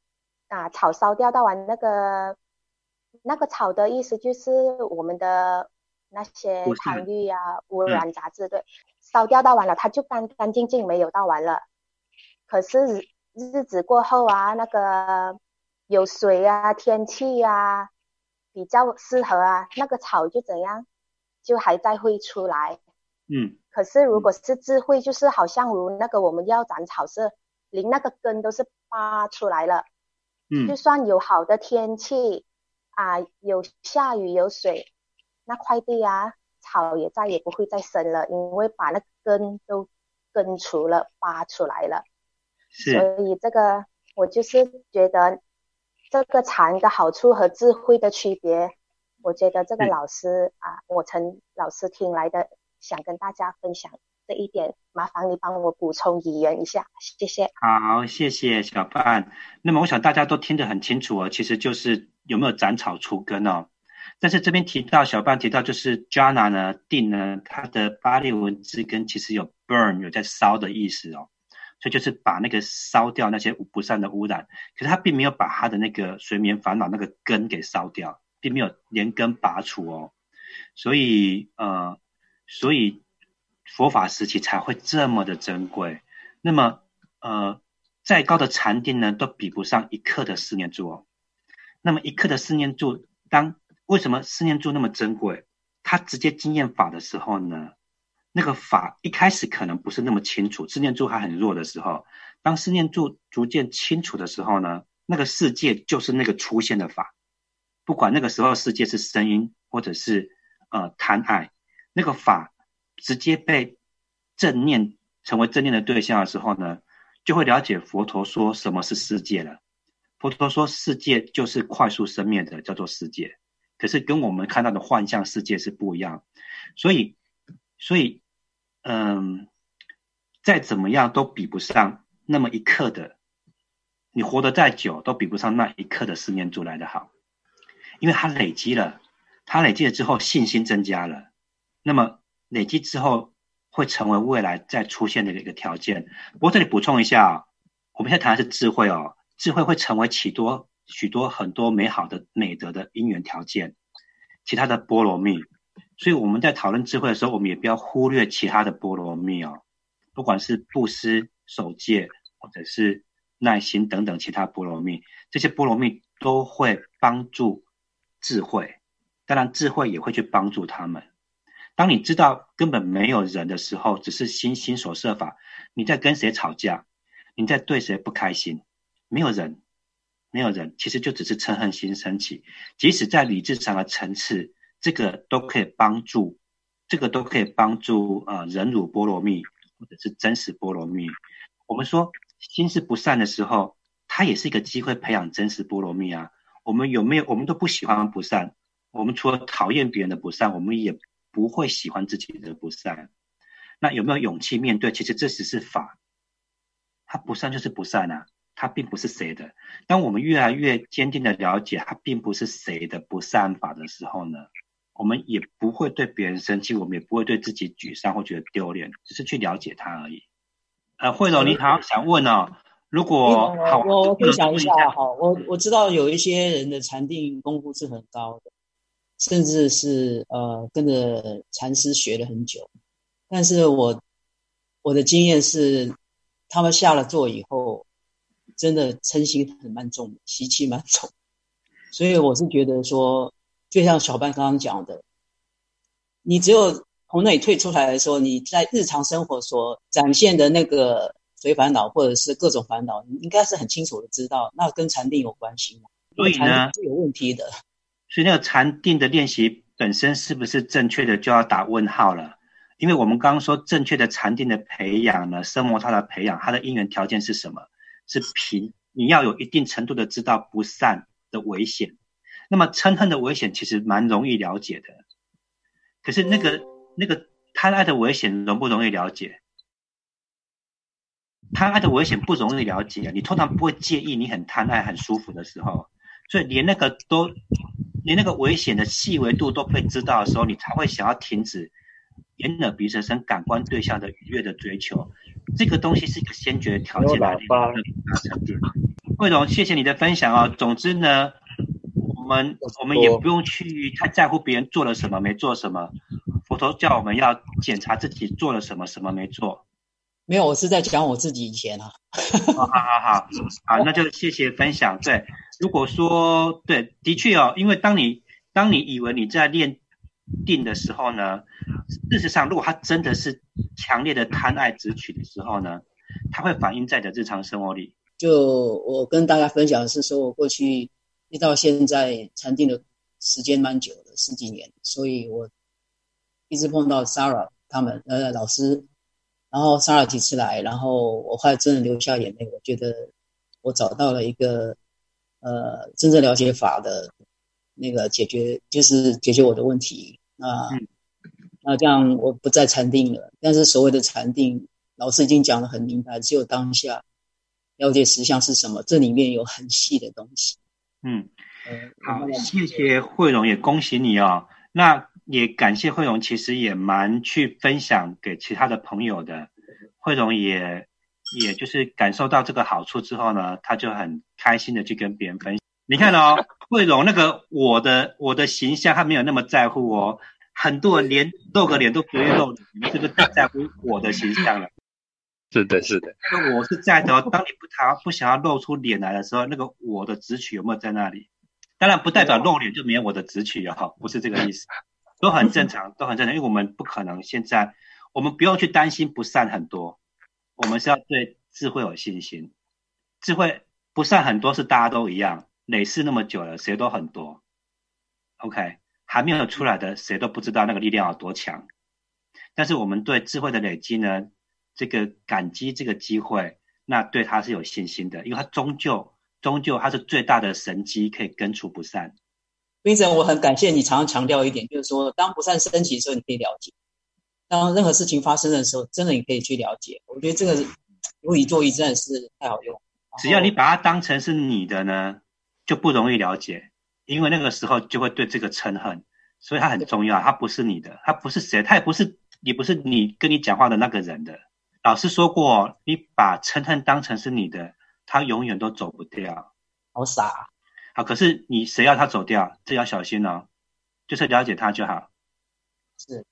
啊草烧掉到完那个那个草的意思就是我们的那些贪欲啊污染杂质、嗯、对，烧掉到完了它就干干净净没有到完了。可是日子过后啊，那个有水啊天气啊比较适合啊，那个草就怎样就还在会出来。 嗯， 可是如果是智慧，就是好像如那个我们要斩草是连那个根都是拔出来了。嗯，就算有好的天气啊，有下雨有水，那块地啊草也再也不会再生了，因为把那个根都根除了拔出来了。 是， 所以这个我就是觉得这个禅的好处和智慧的区别，我觉得这个老师啊，我从老师听来的，想跟大家分享这一点，麻烦你帮我补充语言一下，谢谢。 好，谢谢小伴。那么我想大家都听得很清楚哦，其实就是有没有斩草除根哦。但是这边提到小伴提到就是 jhana 呢定呢，它的巴利文字根其实有 burn 有在烧的意思哦。所以就是把那个烧掉那些不善的污染，可是他并没有把他的那个睡眠烦恼那个根给烧掉，并没有连根拔除哦。所以呃，所以佛法时期才会这么的珍贵。那么呃，再高的禅定呢，都比不上一刻的四念住哦。那么一刻的四念住，当为什么四念住那么珍贵？他直接经验法的时候呢？那个法一开始可能不是那么清楚，四念住还很弱的时候，当四念住逐渐清楚的时候呢，那个世界就是那个出现的法，不管那个时候世界是声音或者是呃贪爱，那个法直接被正念成为正念的对象的时候呢，就会了解佛陀说什么是世界了。佛陀说世界就是快速生灭的，叫做世界，可是跟我们看到的幻象世界是不一样，所以所以嗯，再怎么样都比不上那么一刻的，你活得再久都比不上那一刻的四念住来的好，因为它累积了，它累积了之后信心增加了，那么累积之后会成为未来再出现的一个条件。不过这里补充一下、哦、我们现在谈的是智慧哦，智慧会成为许多许多很多美好的美德的因缘条件，其他的波罗蜜。所以我们在讨论智慧的时候，我们也不要忽略其他的波罗蜜哦，不管是布施、守戒或者是耐心等等其他波罗蜜，这些波罗蜜都会帮助智慧，当然智慧也会去帮助他们。当你知道根本没有人的时候，只是心心所设法，你在跟谁吵架，你在对谁不开心，没有人没有人其实就只是嗔恨心升起，即使在理智上的层次，这个都可以帮助，这个都可以帮助呃忍辱波罗蜜或者是真实波罗蜜。我们说心是不善的时候，它也是一个机会培养真实波罗蜜啊。我们有没有？我们都不喜欢不善，我们除了讨厌别人的不善，我们也不会喜欢自己的不善。那有没有勇气面对？其实这只是法，它不善就是不善啊，它并不是谁的。当我们越来越坚定的了解它并不是谁的不善法的时候呢，我们也不会对别人生气，我们也不会对自己沮丧或觉得丢脸，只是去了解它而已。呃，慧柔，你好像想问哦，如果好， 我分享一下哈，我我知道有一些人的禅定功夫是很高的，甚至是呃跟着禅师学了很久，但是我我的经验是，他们下了座以后，真的嗔心很蛮重，习气蛮重，所以我是觉得说，就像小班刚刚讲的，你只有从那里退出来的时候，你在日常生活所展现的那个随烦恼或者是各种烦恼，你应该是很清楚的知道，那跟禅定有关系吗？ 所以呢是有问题的。 所以那个禅定的练习本身是不是正确的，就要打问号了。因为我们刚刚说正确的禅定的培养呢，奢摩他的培养，它的因缘条件是什么？是凭你要有一定程度的知道不善的危险。那么嗔恨的危险其实蛮容易了解的，可是那个那个贪爱的危险容不容易了解？贪爱的危险不容易了解，你通常不会介意你很贪爱很舒服的时候，所以连那个都连那个危险的细微度都被知道的时候，你才会想要停止眼耳鼻舌身感官对象的愉悦的追求， 这个东西是一个先决条件来达成的。慧荣，谢谢你的分享哦。总之呢，我们我们也不用去太在乎别人做了什么没做什么。佛陀叫我们要检查自己做了什么，什么没做。 没有，我是在讲我自己以前啊。 好好好好，那就谢谢分享。对，如果说对，的确哦，因为当你当你以为你在练定的时候呢，事实上，如果他真的是强烈的贪爱执取的时候呢，它会反映在你的日常生活里。 就我跟大家分享的是说，我过去一到现在禅定的时间蛮久的，十几年，所以我一直碰到 Sarah 他们呃老师，然后 Sarah 几次来，然后我后来真的流下眼泪，我觉得我找到了一个呃真正了解法的那个解决，就是解决我的问题啊。嗯那这样我不再禅定了，但是所谓的禅定，老师已经讲得很明白，只有当下了解实相是什么，这里面有很细的东西。 嗯，好，谢谢慧荣，也恭喜你哦。那也感谢慧荣，其实也蛮去分享给其他的朋友的。慧荣也也就是感受到这个好处之后呢，他就很开心的去跟别人分享。你看哦，慧荣那个我的我的形象，他没有那么在乎哦。很多人连露个脸都不愿意露，你们是不是太在乎我的形象了？ 是的，是的。 那我是在的哦。当你不想不想要露出脸来的时候，那个我的执取有没有在那里？当然不代表露脸就没有我的执取哦，不是这个意思，都很正常，都很正常。因为我们不可能现在，我们不用去担心不善很多，我们是要对智慧有信心。智慧不善很多是大家都一样，累世那么久了，谁都很多。OK。还没有出来的，谁都不知道那个力量有多强。但是我们对智慧的累积呢，这个感激这个机会，那对他是有信心的，因为他终究终究他是最大的神机，可以根除不善。 Vincent，我很感谢你常常强调一点，就是说当不善升起的时候，你可以了解；当任何事情发生的时候，真的你可以去了解。我觉得这个如理作意真的是太好用。 只要你把它当成是你的呢，就不容易了解。因为那个时候就会对这个嗔恨，所以它很重要。它不是你的，它不是谁，它也不是也不是你跟你讲话的那个人的。老师说过，你把嗔恨当成是你的，它永远都走不掉。 好傻啊。 好，可是你谁要它走掉，这要小心哦。就是了解它就好。 是。